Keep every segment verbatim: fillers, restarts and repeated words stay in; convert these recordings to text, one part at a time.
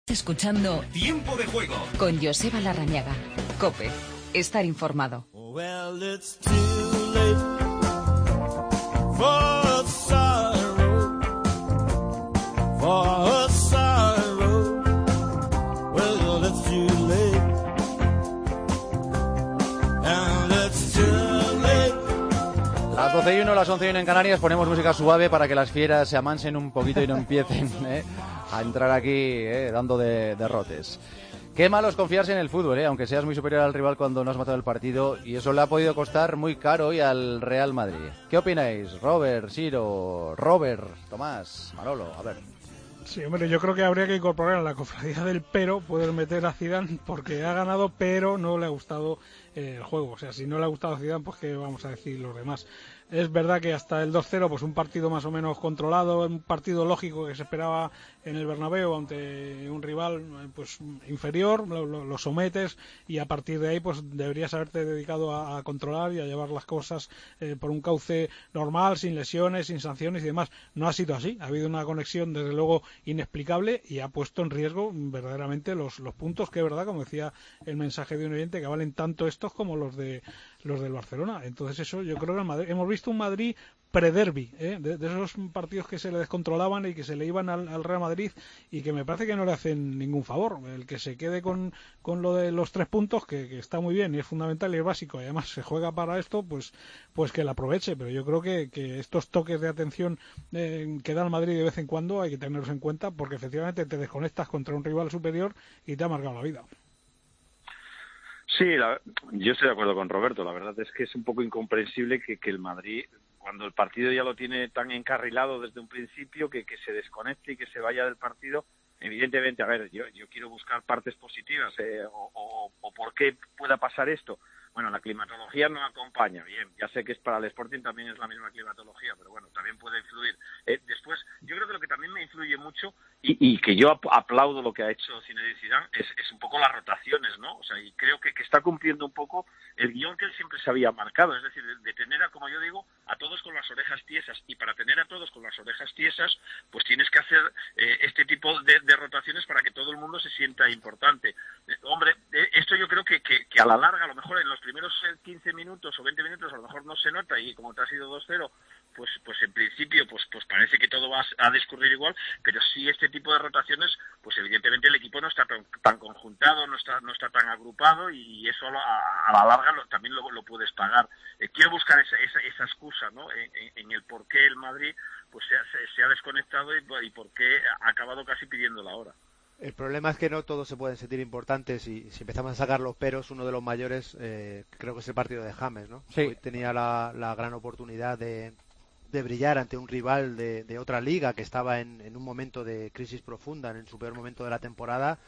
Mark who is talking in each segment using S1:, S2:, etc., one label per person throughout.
S1: Escuchando
S2: Tiempo de Juego
S1: con Joseba Larrañaga. COPE. Estar informado.
S3: Well, it's too late for sorrow, for sorrow. Well, it's too late, and it's too late.
S4: Las doce y uno, las once y uno en Canarias, ponemos música suave para que las fieras se amansen un poquito y no empiecen ¿eh? a entrar aquí ¿eh? dando de derrotes. Qué malo es confiarse en el fútbol, ¿eh? Aunque seas muy superior al rival cuando no has matado el partido, y eso le ha podido costar muy caro hoy al Real Madrid. ¿Qué opináis? Robert, Siro, Robert, Tomás, Manolo, a ver.
S5: Sí, hombre, yo creo que habría que incorporar a la cofradía del pero, poder meter a Zidane porque ha ganado, pero no le ha gustado eh, el juego. O sea, si no le ha gustado a Zidane, pues qué vamos a decir los demás. Es verdad que hasta el dos cero, pues un partido más o menos controlado, un partido lógico que se esperaba en el Bernabéu ante un rival pues inferior, lo, lo, lo sometes y a partir de ahí pues deberías haberte dedicado a, a controlar y a llevar las cosas eh, por un cauce normal, sin lesiones, sin sanciones y demás. No ha sido así, ha habido una conexión desde luego inexplicable y ha puesto en riesgo verdaderamente los, los puntos que, es verdad, como decía el mensaje de un oyente, que valen tanto estos como los de los del Barcelona. Entonces eso yo creo que el Madrid, hemos visto un Madrid pre-derbi, ¿eh? de, de esos partidos que se le descontrolaban y que se le iban al, al Real Madrid y que me parece que no le hacen ningún favor. El que se quede con, con lo de los tres puntos, que, que está muy bien y es fundamental y es básico y además se juega para esto, pues pues que la aproveche. Pero yo creo que, que estos toques de atención eh, que da el Madrid de vez en cuando hay que tenerlos en cuenta porque efectivamente te desconectas contra un rival superior y te ha marcado la vida.
S6: Sí, la, yo estoy de acuerdo con Roberto. La verdad es que es un poco incomprensible que, que el Madrid, cuando el partido ya lo tiene tan encarrilado desde un principio, que, que se desconecte y que se vaya del partido. Evidentemente, a ver, yo, yo quiero buscar partes positivas eh, o, o, o por qué pueda pasar esto. Bueno, la climatología no acompaña, bien, ya sé que es para el Sporting también es la misma climatología, pero bueno, también puede influir. Eh, después, yo creo que lo que también me influye mucho y, y que yo ap- aplaudo lo que ha hecho Zinedine Zidane es, es un poco las rotaciones, ¿no? O sea, y creo que, que está cumpliendo un poco el guión que él siempre se había marcado, es decir, de, de tener, a, como yo digo, a todos con las orejas tiesas, y para tener a todos con las orejas tiesas, pues tienes que hacer eh, este tipo de, de rotaciones para que todo el mundo se sienta importante. Eh, hombre, eh, esto yo creo que, que, que a la larga, a lo mejor en los primeros quince minutos o veinte minutos a lo mejor no se nota y como te ha sido dos cero, pues pues en principio pues pues parece que todo va a discurrir igual, pero sí este tipo de rotaciones, pues evidentemente el equipo no está tan, tan conjuntado, no está no está tan agrupado y eso a, a la larga lo, también lo, lo puedes pagar. Eh, quiero buscar esa, esa, esa excusa, ¿no? En, en, en el por qué el Madrid pues se ha, se, se ha desconectado y, y por qué ha acabado casi pidiendo la hora.
S7: El problema es que no todos se pueden sentir importantes y si empezamos a sacar los peros, uno de los mayores eh, creo que es el partido de James, ¿no?
S4: Sí.
S7: Hoy tenía la, la gran oportunidad de, de brillar ante un rival de, de otra liga que estaba en, en un momento de crisis profunda, en su peor momento de la temporada,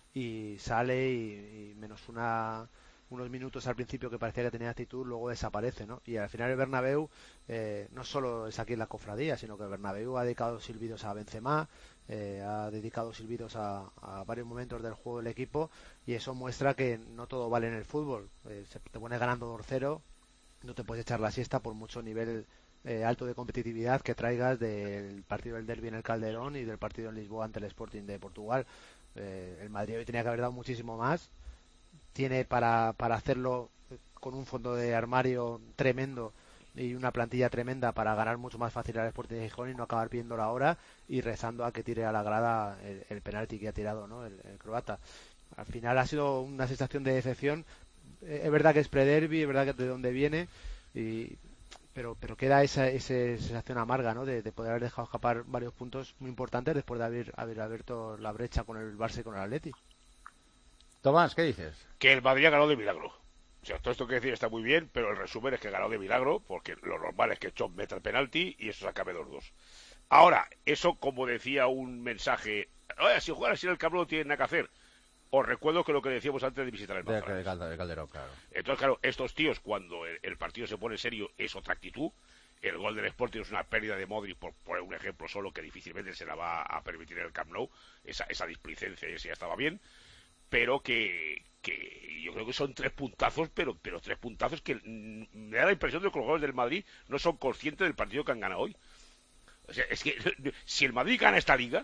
S7: y sale y, y menos una unos minutos al principio que parecía que tenía actitud, luego desaparece, ¿no? Y al final el Bernabéu eh, no solo es aquí en la cofradía, sino que el Bernabéu ha dedicado silbidos a Benzema, eh, ha dedicado silbidos a, a varios momentos del juego del equipo, y eso muestra que no todo vale en el fútbol. Eh, se te pone ganando dos cero, no te puedes echar la siesta por mucho nivel eh, alto de competitividad que traigas del partido del Derbi en el Calderón y del partido en Lisboa ante el Sporting de Portugal. Eh, el Madrid hoy tenía que haber dado muchísimo más, tiene para, para hacerlo con un fondo de armario tremendo y una plantilla tremenda para ganar mucho más fácil al Sporting de Gijón y no acabar viendo la hora y rezando a que tire a la grada el, el penalti que ha tirado, ¿no? el, el croata. Al final ha sido una sensación de decepción. Eh, es verdad que es pre-derby, es verdad que de dónde viene, y, pero pero queda esa, esa sensación amarga, ¿no? de, de poder haber dejado escapar varios puntos muy importantes después de haber, haber abierto la brecha con el Barça y con el Atleti.
S4: Tomás, ¿qué dices?
S8: Que el Madrid ha ganado de milagro. O sea, todo esto que decir está muy bien, pero el resumen es que ha ganado de milagro, porque lo normal es que Chop meta el penalti y eso se acabe dos dos. Ahora, eso como decía un mensaje, oye, si juegan así en el Camp Nou no tienen nada que hacer. Os recuerdo que lo que decíamos antes de visitar el Manzanares.
S4: De, de, de Calderón, claro.
S8: Entonces, claro, estos tíos, cuando el, el partido se pone serio, es otra actitud. El gol del Sporting es una pérdida de Modric, por poner un ejemplo solo, que difícilmente se la va a permitir en el Camp Nou. Esa, esa displicencia y ese ya estaba bien. Pero que, que yo creo que son tres puntazos, pero pero tres puntazos que me da la impresión de que los jugadores del Madrid no son conscientes del partido que han ganado hoy. O sea, es que si el Madrid gana esta liga,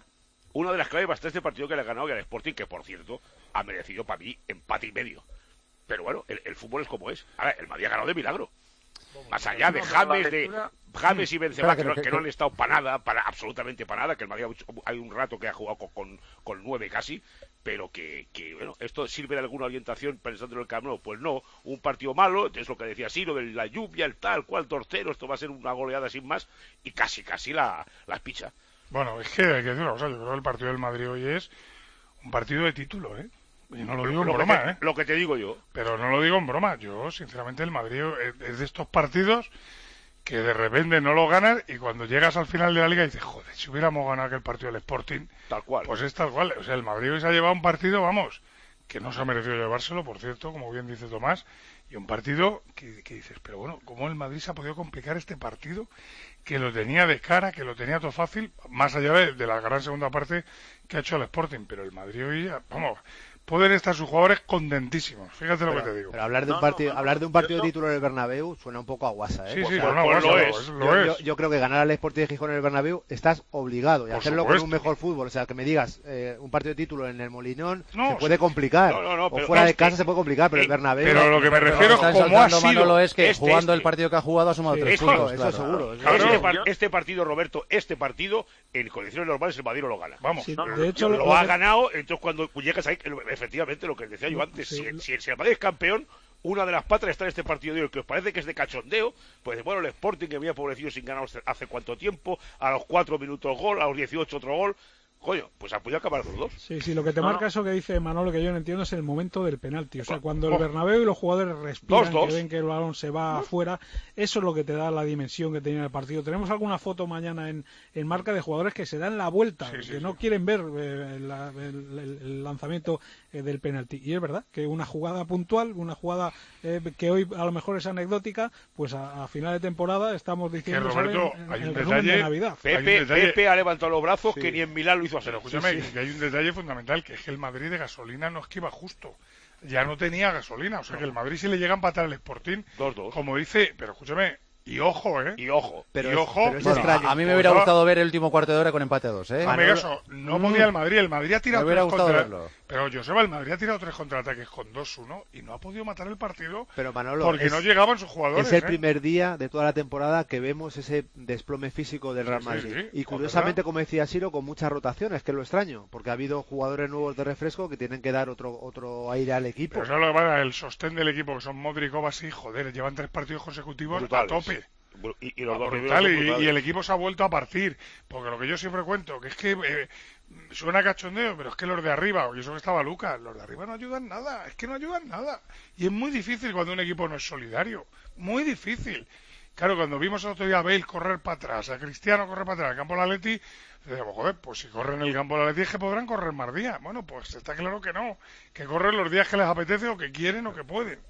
S8: una de las claves bastante de este partido que le ha ganado, que el Sporting, que por cierto ha merecido para mí empate y medio. Pero bueno, el, el fútbol es como es. Ahora, el Madrid ha ganado de milagro. Más allá de James, de James y Benzema, que, no, que no han estado para nada, para absolutamente para nada, que el Madrid ha, hay un rato que ha jugado con, con, con nueve casi, pero que, que, bueno, esto sirve de alguna orientación pensando en el Camp Nou. Pues no, un partido malo, es lo que decía Siro, de la lluvia, el tal, cual, torcero, esto va a ser una goleada sin más, y casi, casi la, la picha.
S2: Bueno, es que hay que decir una cosa, yo creo que el partido del Madrid hoy es un partido de título, ¿eh? Y no lo digo en
S8: lo
S2: broma,
S8: que te,
S2: ¿eh?
S8: Lo que te digo yo.
S2: Pero no lo digo en broma. Yo, sinceramente, el Madrid es de estos partidos que de repente no lo ganas y cuando llegas al final de la liga dices, joder, si hubiéramos ganado aquel partido del Sporting,
S8: tal cual.
S2: Pues es tal cual. O sea, el Madrid hoy se ha llevado un partido, vamos, que no se ha merecido llevárselo, por cierto, como bien dice Tomás, y un partido que, que dices, pero bueno, ¿cómo el Madrid se ha podido complicar este partido? Que lo tenía de cara, que lo tenía todo fácil, más allá de, de la gran segunda parte que ha hecho el Sporting. Pero el Madrid hoy, vamos, pueden estar sus jugadores contentísimos. Fíjate
S7: pero,
S2: lo que te digo.
S7: Pero hablar de un
S6: no,
S7: partido,
S6: no, no,
S7: hablar de un partido
S6: yo,
S7: de título en el Bernabéu suena un poco a guasa, ¿eh?
S2: Sí, sí,
S8: o sea,
S2: pero no,
S8: pues
S2: lo,
S8: lo
S2: es,
S8: es.
S2: lo
S7: yo,
S2: es.
S7: yo, yo creo que ganar al Sporting de Gijón en el Bernabéu estás obligado y
S2: Por
S7: hacerlo
S2: supuesto.
S7: con un mejor fútbol. O sea, que me digas eh, un partido de título en el Molinón
S2: No,
S7: se puede
S2: sí.
S7: complicar.
S8: No, no, no,
S7: o
S8: pero
S7: fuera de
S8: este-
S7: casa se puede complicar, pero el
S8: eh,
S7: Bernabéu.
S2: Pero lo que me
S4: Pero
S2: refiero,
S4: lo que está
S2: como ha
S4: ensalzando Manolo
S2: sido...
S4: es que
S8: este,
S4: jugando
S8: este.
S4: el partido que ha jugado ha sumado
S8: Sí,
S4: tres
S8: eso-
S4: puntos.
S7: eso
S4: claro.
S7: seguro. eso
S2: Claro.
S8: Este,
S7: seguro.
S8: par-
S6: Yo-
S8: este partido, Roberto, este partido, en condiciones normales el Madrid no lo gana.
S2: Vamos,
S5: Sí,
S6: No, no,
S5: de hecho,
S6: yo-
S5: lo,
S8: Lo ha
S5: que-
S8: ganado, entonces cuando llegas ahí, efectivamente lo que decía yo antes,
S5: Sí,
S8: si,
S5: lo-
S8: si, si el Madrid es campeón, una de las patas está en este partido de hoy, que os parece que es de cachondeo, pues bueno, el Sporting que había pobrecido sin ganar hace cuánto tiempo, a los cuatro minutos gol, a los dieciocho otro gol, coño, pues ha podido acabar los dos.
S5: Sí, sí, lo que te
S6: No,
S5: marca
S6: no.
S5: eso que dice Manolo, que yo no entiendo, es el momento del penalti. O sea,
S8: Oh,
S5: cuando el
S2: oh.
S5: Bernabéu y los jugadores respiran,
S8: Dos, dos.
S5: que ven que el balón se va afuera, eso es lo que te da la dimensión que tenía el partido. Tenemos alguna foto mañana en, en marca de jugadores que se dan la vuelta,
S2: Sí, sí,
S5: que
S2: sí.
S5: no quieren ver eh, la- el, el- el lanzamiento eh, del penalti. Y es verdad que una jugada puntual, una jugada eh, que hoy a lo mejor es anecdótica, pues a, a final de temporada estamos diciendo,
S2: Roberto,
S5: ¿saben? En-
S2: hay
S5: en
S2: un
S5: el resumen de
S2: detalle-
S5: Navidad.
S2: Hay un
S8: Pepe,
S2: detalle-
S8: Pepe ha levantado los brazos
S7: Sí.
S8: que ni en Milán lo hizo así.
S2: Pero escúchame,
S8: Sí, sí.
S2: que hay un detalle fundamental, que es que el Madrid de gasolina no es que iba justo. Ya no tenía gasolina, o sea que el Madrid si le llega a empatar al Sporting,
S8: Dos, dos.
S2: como dice, pero escúchame, y ojo, ¿eh?
S8: Y ojo.
S7: Pero
S2: y
S7: es-
S2: ojo,
S7: pero es
S4: Bueno,
S7: extraño.
S4: a, a mí me
S2: Pues
S4: hubiera
S2: no.
S4: gustado ver el último cuarto de hora con empate a dos, ¿eh?
S2: Dame
S7: Manolo-
S2: caso, no podía el Madrid, el Madrid ha tirado
S4: Me hubiera
S2: tres
S4: gustado
S2: contra...
S4: verlo.
S2: Pero Joseba, el Madrid ha tirado tres contraataques con dos uno y no ha podido matar el partido
S7: Pero Manolo,
S2: porque
S7: es-
S2: no llegaban sus jugadores.
S7: Es el
S2: ¿eh?
S7: primer día de toda la temporada que vemos ese desplome físico del Real
S2: Sí,
S7: Madrid.
S2: sí, sí.
S7: Y curiosamente, como decía Siro, con muchas rotaciones, que es lo extraño, porque ha habido jugadores nuevos de refresco que tienen que dar otro otro aire al equipo.
S2: Pero eso es lo que pasa, el sostén del equipo, que son Modric, Kovacic, joder, llevan tres partidos consecutivos
S8: Brutales.
S2: a tope.
S8: Y, y los dos
S2: Brutal,
S8: primeros son
S2: y,
S8: brutales.
S2: y el equipo se ha vuelto a partir, porque lo que yo siempre cuento, que es que eh, suena cachondeo, pero es que los de arriba, y eso que estaba Lucas, los de arriba no ayudan nada, es que no ayudan nada. Y es muy difícil cuando un equipo no es solidario, muy difícil. Claro, cuando vimos el otro día a Bale correr para atrás, a Cristiano correr para atrás, al campo del Atleti, decíamos, joder, pues si corren el campo del Atleti es que podrán correr más días. Bueno, pues está claro que no, que corren los días que les apetece o que quieren o que pueden.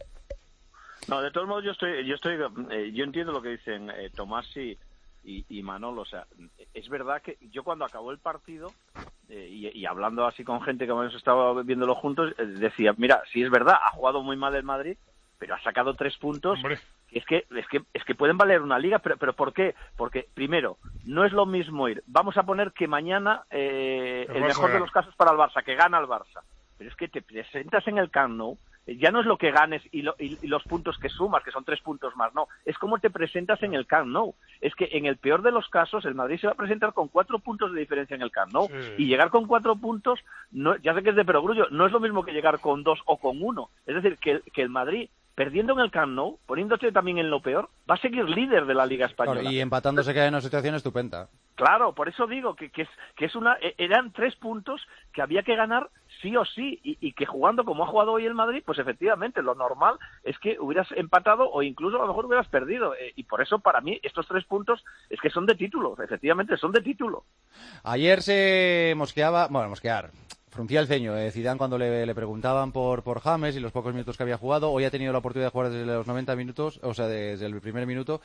S6: No, de todos modos yo estoy, yo estoy, eh, yo entiendo lo que dicen eh, Tomás y, y, y Manolo. O sea, es verdad que yo cuando acabó el partido eh, y, y hablando así con gente que hemos estado viéndolo juntos, eh, decía, mira, sí es verdad, ha jugado muy mal el Madrid, pero ha sacado tres puntos.
S2: Hombre.
S6: Es que, es que, es que pueden valer una liga, pero, pero ¿por qué? Porque primero, no es lo mismo ir. Vamos a poner que mañana eh,
S2: El
S6: el
S2: Barça
S6: mejor de
S2: gana.
S6: los casos para el Barça, que gana el Barça. Pero es que te presentas en el Camp Nou. Ya no es lo que ganes y, lo, y, y los puntos que sumas, que son tres puntos más, no. Es cómo te presentas en el Camp Nou. Es que en el peor de los casos, el Madrid se va a presentar con cuatro puntos de diferencia en el Camp Nou.
S2: Sí.
S6: Y llegar con cuatro puntos, no, ya sé que es de perogrullo, no es lo mismo que llegar con dos o con uno. Es decir, que el, que el Madrid, perdiendo en el Camp Nou, poniéndose también en lo peor, va a seguir líder de la Liga Española.
S4: Claro, y empatando se queda en una situación estupenda.
S6: Claro, por eso digo que, que, es, que es una, eran tres puntos que había que ganar sí o sí, y, y que jugando como ha jugado hoy el Madrid, pues efectivamente lo normal es que hubieras empatado o incluso a lo mejor hubieras perdido, eh, y por eso para mí estos tres puntos es que son de título, efectivamente son de título.
S4: Ayer se mosqueaba, bueno, mosquear, fruncía el ceño eh, Zidane cuando le, le preguntaban por, por James y los pocos minutos que había jugado. Hoy ha tenido la oportunidad de jugar desde los noventa minutos, o sea, desde el primer minuto.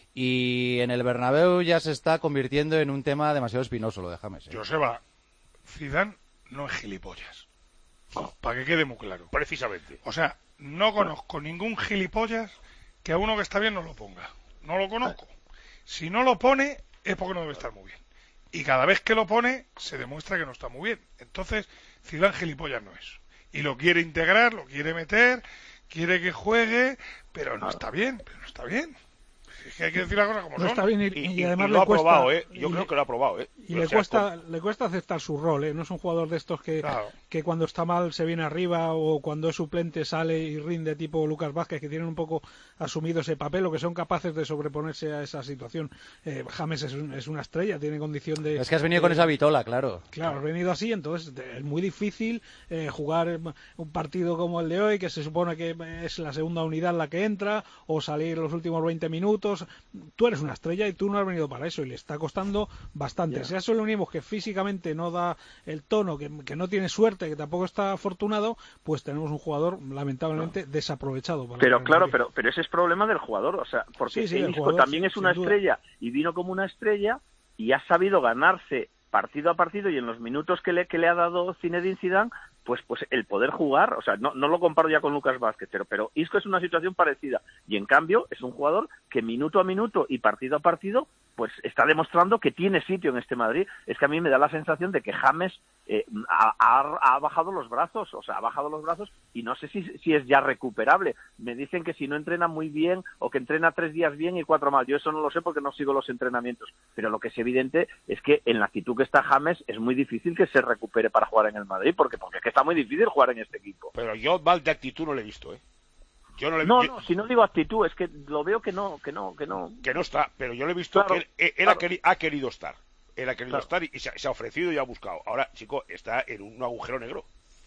S4: Y en el Bernabéu ya se está convirtiendo en un tema demasiado espinoso lo de James. ¿eh?
S2: Joseba, Zidane no es gilipollas. Para que quede muy claro.
S8: Precisamente.
S2: O sea, no conozco ningún gilipollas que a uno que está bien no lo ponga. No lo conozco. Si no lo pone, es porque no debe estar muy bien. y cada vez que lo pone se demuestra que no está muy bien. Entonces, Zidane gilipollas no es. Y lo quiere integrar, lo quiere meter, quiere que juegue, pero no está bien, pero no está bien. Es que hay que decir las cosas como
S5: no
S2: son.
S5: Está bien y,
S8: Y,
S5: y
S8: y-
S5: además
S8: y lo
S5: le
S8: ha
S5: cuesta,
S8: probado, ¿eh? Yo
S5: y
S8: creo
S5: le-
S8: que lo ha probado, ¿eh?
S5: Y
S8: O
S5: le
S8: sea,
S5: cuesta, le cuesta aceptar su rol, ¿eh? No es un jugador de estos que,
S2: Claro.
S5: que cuando está mal se viene arriba o cuando es suplente sale y rinde, tipo Lucas Vázquez, que tienen un poco asumido ese papel o que son capaces de sobreponerse a esa situación. Eh, James es, un- es una estrella, tiene condición de...
S4: Es que has venido
S5: de-
S4: con esa vitola, claro.
S5: Claro, has venido así, entonces te- es muy difícil eh, jugar un partido como el de hoy, que se supone que es la segunda unidad la que entra, o salir los últimos veinte minutos. Tú eres una estrella y tú no has venido para eso, y le está costando bastante.
S6: Ya.
S5: Si a eso le unimos que físicamente no da el tono, que, que no tiene suerte, que tampoco está afortunado, pues tenemos un jugador lamentablemente desaprovechado. Para el
S6: Pero
S5: Real
S6: claro,
S5: Madrid.
S6: pero, pero ese es problema del jugador, o sea, porque
S5: Sí, sí, del
S6: Isco
S5: jugador,
S6: también
S5: sí,
S6: es una
S5: sin duda.
S6: estrella y vino como una estrella y ha sabido ganarse partido a partido y en los minutos que le, que le ha dado Zinedine Zidane, pues pues el poder jugar, o sea, no, no lo comparo ya con Lucas Vázquez, pero, pero Isco es una situación parecida y en cambio es un jugador que minuto a minuto y partido a partido pues está demostrando que tiene sitio en este Madrid. Es que a mí me da la sensación de que James eh, ha, ha, ha bajado los brazos, o sea, ha bajado los brazos y no sé si, si es ya recuperable. Me dicen que si no entrena muy bien o que entrena tres días bien y cuatro mal. Yo eso no lo sé porque no sigo los entrenamientos, pero lo que es evidente es que en la actitud que está James es muy difícil que se recupere para jugar en el Madrid, porque, porque es que está muy difícil jugar en este equipo.
S8: Pero yo mal de actitud no le he visto, ¿eh? Yo no le
S6: No,
S8: yo-
S6: no, si no digo actitud, es que lo veo que no, que no, que no.
S8: que no está, pero yo le he visto
S6: Claro,
S8: que él, él
S6: claro.
S8: ha, queri- ha querido estar. Él ha querido
S6: Claro.
S8: estar y, y se, se ha ofrecido y ha buscado. Ahora, chico, está en un agujero negro.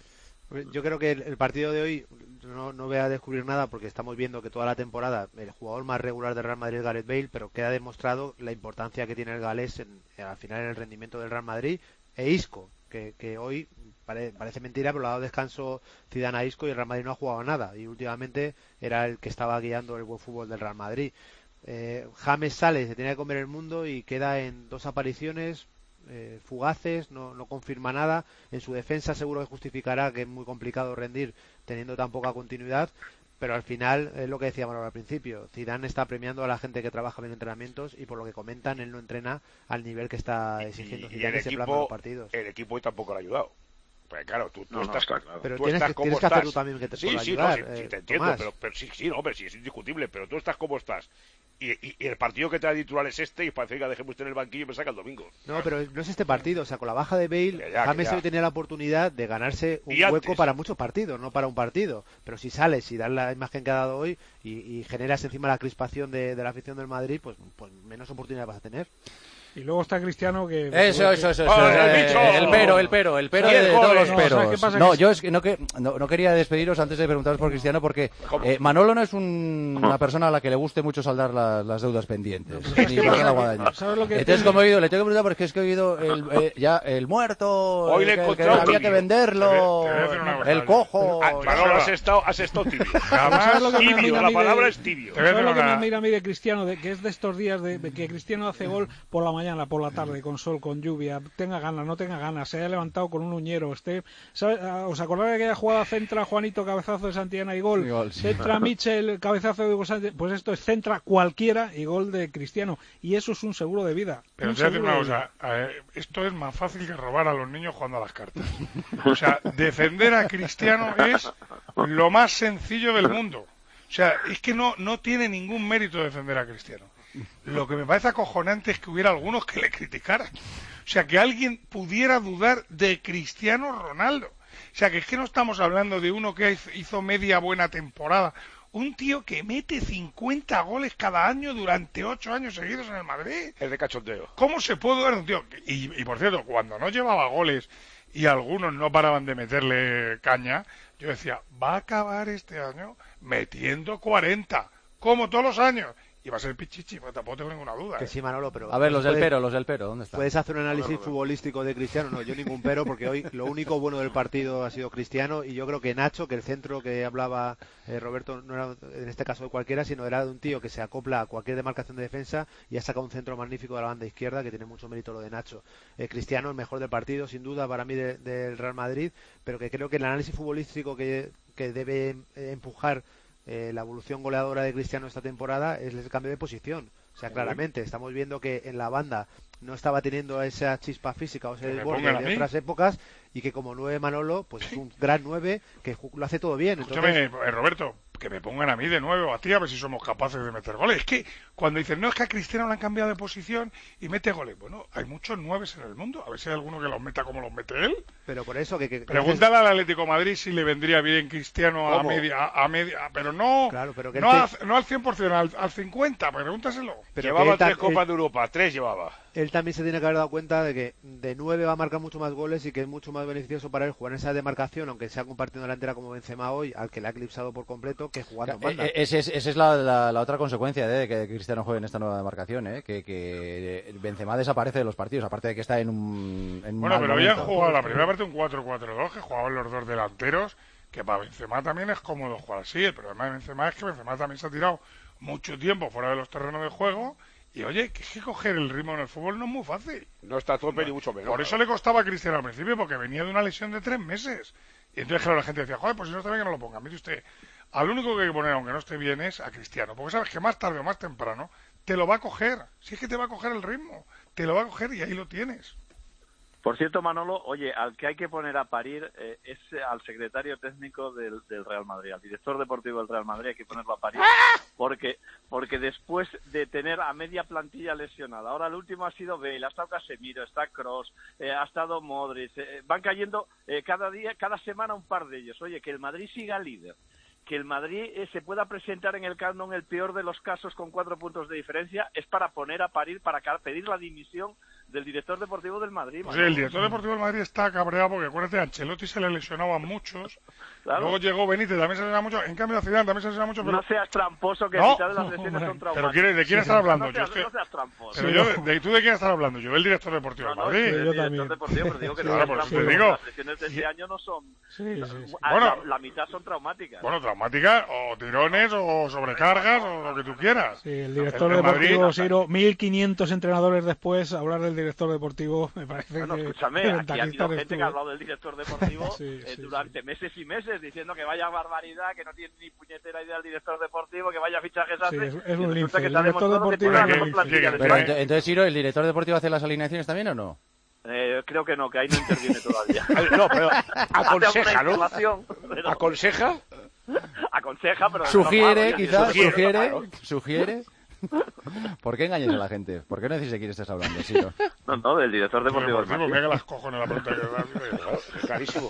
S7: Yo creo que el, el partido de hoy no, no voy a descubrir nada porque estamos viendo que toda la temporada el jugador más regular del Real Madrid es Gareth Bale, pero queda demostrado la importancia que tiene el galés en, en, al final en el rendimiento del Real Madrid, e Isco, que, que hoy pare, parece mentira, pero le ha dado descanso Zidane a Isco y el Real Madrid no ha jugado nada y últimamente era el que estaba guiando el buen fútbol del Real Madrid. eh, James sale, se tiene que comer el mundo y queda en dos apariciones eh, fugaces, no, no confirma nada. En su defensa seguro que justificará que es muy complicado rendir teniendo tan poca continuidad, pero al final es lo que decíamos al principio. Zidane está premiando a la gente que trabaja en entrenamientos y por lo que comentan él no entrena al nivel que está exigiendo
S8: Y, y
S7: Zidane
S8: el
S7: ese plan para
S8: equipo,
S7: los partidos.
S8: el equipo hoy tampoco le ha ayudado. Pues claro, tú, tú
S6: No, no,
S8: estás,
S6: está claro.
S7: Pero
S8: tú
S7: tienes
S8: estás
S7: que,
S8: como
S7: tienes que
S8: estás.
S7: hacer tú también que te
S8: Sí,
S7: por
S8: sí,
S7: ayudar,
S8: no, sí, sí,
S7: eh,
S8: te entiendo,
S7: Tomás.
S8: pero, pero sí, sí, no, pero sí, es indiscutible, pero tú estás como estás. Y, y, y el partido que te da titular es este y parece que dejemos usted en el banquillo y me saca el domingo.
S7: No, pero no es este partido, o sea, con la baja de Bale,
S8: Que ya, que
S7: James
S8: ya.
S7: hoy tenía la oportunidad de ganarse un
S8: Y
S7: hueco
S8: antes.
S7: para muchos partidos, no para un partido. Pero si sales y das la imagen que ha dado hoy y, y generas encima la crispación de, de la afición del Madrid, pues, pues menos oportunidad vas a tener.
S5: Y luego está Cristiano que...
S4: Eso, eso, eso. eso,
S8: ¡Ah,
S4: eh,
S8: el bicho!
S4: el pero, el pero, el pero
S8: Diez
S4: de todos
S8: goles.
S4: los
S5: No, ¿sabes
S4: peros.
S5: qué pasa?
S4: No,
S5: Que-
S4: yo es que no, que no, no quería despediros antes de preguntaros por Cristiano porque eh, Manolo no es un- una persona a la que le guste mucho saldar la- las deudas pendientes.
S5: ¿sabes
S4: Ni
S5: qué
S4: Joaquín
S5: pasa?
S4: Aguadaña.
S5: ¿Sabes lo que
S4: Entonces,
S5: tiene?
S4: como he oído, le tengo que preguntar porque es que he oído el, eh, ya el muerto,
S8: Hoy
S4: el
S8: le he
S4: que, que
S8: encontrado
S4: había que
S8: tibio.
S4: venderlo,
S2: Te voy- te voy a decir una cosa,
S4: el cojo.
S8: Ah,
S2: Pero-
S8: Manolo, has estado, has estado tibio.
S2: Jamás
S5: ¿Sabes lo que me
S8: Tibio,
S5: admira a
S8: la
S5: mí de-
S8: palabra es tibio.
S2: Te voy a
S5: ¿Sabes
S2: decir
S5: lo que me
S2: una-
S5: admira a mí de Cristiano? De, que es de estos días de, de que Cristiano hace gol por la mañana, por la tarde, con sol, con lluvia, tenga ganas, no tenga ganas, se haya levantado con un uñero, esté... ¿sabe? ¿Os acordáis de aquella jugada centra Juanito, cabezazo de Santillana y gol?
S4: Y gol, sí.
S5: Centra Michel, cabezazo de Hugo Sánchez. Pues esto es centra cualquiera y gol de Cristiano. Y eso es un seguro de vida.
S2: Pero
S5: un
S2: te voy a decir
S5: seguro
S2: una
S5: de vida.
S2: cosa, eh, esto es más fácil que robar a los niños jugando a las cartas. O sea, defender a Cristiano es lo más sencillo del mundo. O sea, es que no, no tiene ningún mérito defender a Cristiano. Lo que me parece acojonante es que hubiera algunos que le criticaran. O sea, que alguien pudiera dudar de Cristiano Ronaldo. O sea, que es que no estamos hablando de uno que hizo media buena temporada. Un tío que mete cincuenta goles cada año durante ocho años seguidos en el Madrid.
S8: Es de cachondeo.
S2: ¿Cómo se puede dudar de un tío? Y, y por cierto, cuando no llevaba goles y algunos no paraban de meterle caña, yo decía, va a acabar este año metiendo cuarenta, como todos los años. Y va a ser pichichi, pues tampoco tengo ninguna duda.
S7: Que
S2: ¿eh?
S7: sí, Manolo, pero...
S4: A ver, los del
S7: puedes-
S4: pero, los del pero, ¿dónde están?
S7: Puedes hacer un análisis
S2: Joder, joder.
S7: futbolístico de Cristiano, no, yo ningún pero, porque hoy lo único bueno del partido ha sido Cristiano y yo creo que Nacho, que el centro que hablaba eh, Roberto no era en este caso de cualquiera, sino era de un tío que se acopla a cualquier demarcación de defensa y ha sacado un centro magnífico de la banda izquierda, que tiene mucho mérito lo de Nacho. Eh, Cristiano, el mejor del partido, sin duda, para mí de- del Real Madrid, pero que creo que el análisis futbolístico que, que debe eh, empujar eh, la evolución goleadora de Cristiano esta temporada es el cambio de posición. O sea, claramente, estamos viendo que en la banda no estaba teniendo esa chispa física o ese
S2: Que me
S7: desborde
S2: pongan a
S7: de
S2: mí.
S7: otras épocas, y que como nueve Manolo, pues es un gran nueve que ju- lo hace todo bien.
S2: Escúchame,
S7: Entonces,
S2: eh, Roberto, que me pongan a mí de nuevo o a ti a ver si somos capaces de meter goles. Es que cuando dicen, no, es que a Cristiano le han cambiado de posición y mete goles. Bueno, hay muchos nueves en el mundo. A ver si hay alguno que los meta como los mete él.
S7: pero por eso que, que- que
S2: Pregúntale al Atlético de Madrid si le vendría bien Cristiano a
S8: ¿Cómo?
S2: media, a, a media, pero no,
S7: Claro, pero que
S2: no,
S7: él
S2: al, no al cien por ciento, al, al cincuenta por ciento, pregúntaselo.
S7: pero que
S8: Llevaba
S7: él, ta-
S8: tres Copas
S7: él-
S8: de Europa, tres llevaba.
S7: él también se tiene que haber dado cuenta de que de nueve va a marcar mucho más goles y que es mucho más beneficioso para él jugar en esa demarcación, aunque sea compartiendo delantera como Benzema hoy, al que le ha eclipsado por completo, que jugando en banda.
S4: Eh, eh, Esa es, esa es la, la- la otra consecuencia de que Cristiano juegue en esta nueva demarcación, ¿eh? que, que Benzema desaparece de los partidos, aparte de que está en un, en un
S2: Bueno,
S4: mal
S2: pero habían
S4: momento.
S2: jugado la primera parte un cuatro cuatro dos, que jugaban los dos delanteros, que para Benzema también es cómodo jugar así. El problema de Benzema es que Benzema también se ha tirado mucho tiempo fuera de los terrenos de juego. Y oye, que es que coger el ritmo en el fútbol no es muy fácil.
S8: No está a tope ni mucho menos.
S2: Por eso le costaba a Cristiano al principio, porque venía de una lesión de tres meses. Y entonces, claro, la gente decía, joder, pues si no está bien que no lo ponga. Mire usted, al único que hay que poner, aunque no esté bien, es a Cristiano. Porque sabes que más tarde o más temprano te lo va a coger. Si es que te va a coger el ritmo, te lo va a coger y ahí lo tienes.
S6: Por cierto, Manolo, oye, al que hay que poner a parir eh, es al secretario técnico del, del Real Madrid, al director deportivo del Real Madrid, hay que ponerlo a parir, porque porque después de tener a media plantilla lesionada, ahora el último ha sido Bale, ha estado Casemiro, está Kroos, eh, ha estado Modric, eh, van cayendo eh, cada día, cada semana un par de ellos. Oye, que el Madrid siga líder, que el Madrid eh, se pueda presentar en el Camp Nou en el peor de los casos con cuatro puntos de diferencia, es para poner a parir, para ca- pedir la dimisión del director deportivo del Madrid.
S2: Pues
S6: Manolo.
S2: el director deportivo del Madrid está cabreado porque acuérdate, a Ancelotti se le lesionaban muchos.
S6: Claro.
S2: Luego llegó Benítez, también se lesionaba mucho. En cambio, a Zidane también se lesionaba mucho. Pero,
S6: No seas tramposo, que
S2: No,
S6: a mitad de las
S2: no,
S6: lesiones
S5: hombre.
S6: son traumáticas.
S2: pero ¿quién- ¿de quién
S5: Sí,
S2: estás
S5: sí.
S2: hablando?
S6: No
S2: Yo
S6: seas,
S2: es que-
S6: no seas tramposo.
S2: pero
S5: Sí,
S2: yo,
S5: no.
S2: de, de- ¿tú de quién estás hablando? Yo, el director deportivo
S6: No,
S2: del
S6: no,
S2: Madrid.
S6: sí,
S5: yo
S6: el director
S5: también.
S6: deportivo, pero digo que
S2: Sí,
S6: no
S2: claro,
S6: seas
S2: por eso te
S6: tramposo,
S2: digo.
S6: las lesiones de este año no son...
S5: Sí, sí, sí.
S6: Ah,
S2: Bueno.
S6: la, la mitad son traumáticas.
S2: Bueno, traumáticas, o tirones, o sobrecargas, o lo que tú quieras.
S5: Sí, el director
S2: El Madrid-
S5: deportivo, Siro, mil quinientos entrenadores después, hablar del director deportivo me parece
S6: Bueno,
S5: que
S6: escúchame,
S5: que
S6: aquí ha
S5: ventajista
S6: habido
S5: eres
S6: gente
S5: tú,
S6: que ha
S5: ¿eh?
S6: hablado del director deportivo
S5: Sí,
S6: eh,
S5: sí,
S6: durante meses y meses diciendo que vaya barbaridad, que no tiene ni puñetera idea del director deportivo, que vaya fichajes hace.
S5: Sí, es- es
S6: y
S5: un
S6: resulta
S5: lince,
S6: que
S5: el
S6: se ha
S5: director
S6: demostrado que
S5: deportivo
S6: tiene la
S2: es un
S6: mejor
S2: lince.
S6: plantilla de
S4: Pero
S6: España.
S4: ent- entonces, Ciro, ¿el director deportivo hace las alineaciones también o no?
S6: Eh, creo que no, que ahí no interviene todavía.
S8: Ay, No, pero aconseja,
S6: Hace
S8: ¿no?
S6: alguna información, pero-
S8: Aconseja.
S6: Aconseja, pero...
S4: Sugiere,
S6: no,
S4: quizás,
S8: sugiere,
S4: sugiere,
S8: claro.
S4: sugiere. ¿Por qué engañas a la gente? ¿Por qué no decís de quién estás hablando, Ciro?
S6: No, no, del director deportivo del
S2: Deportivo,
S6: Madrid.
S2: mira que las cojones la pregunta que da.
S8: Clarísimo.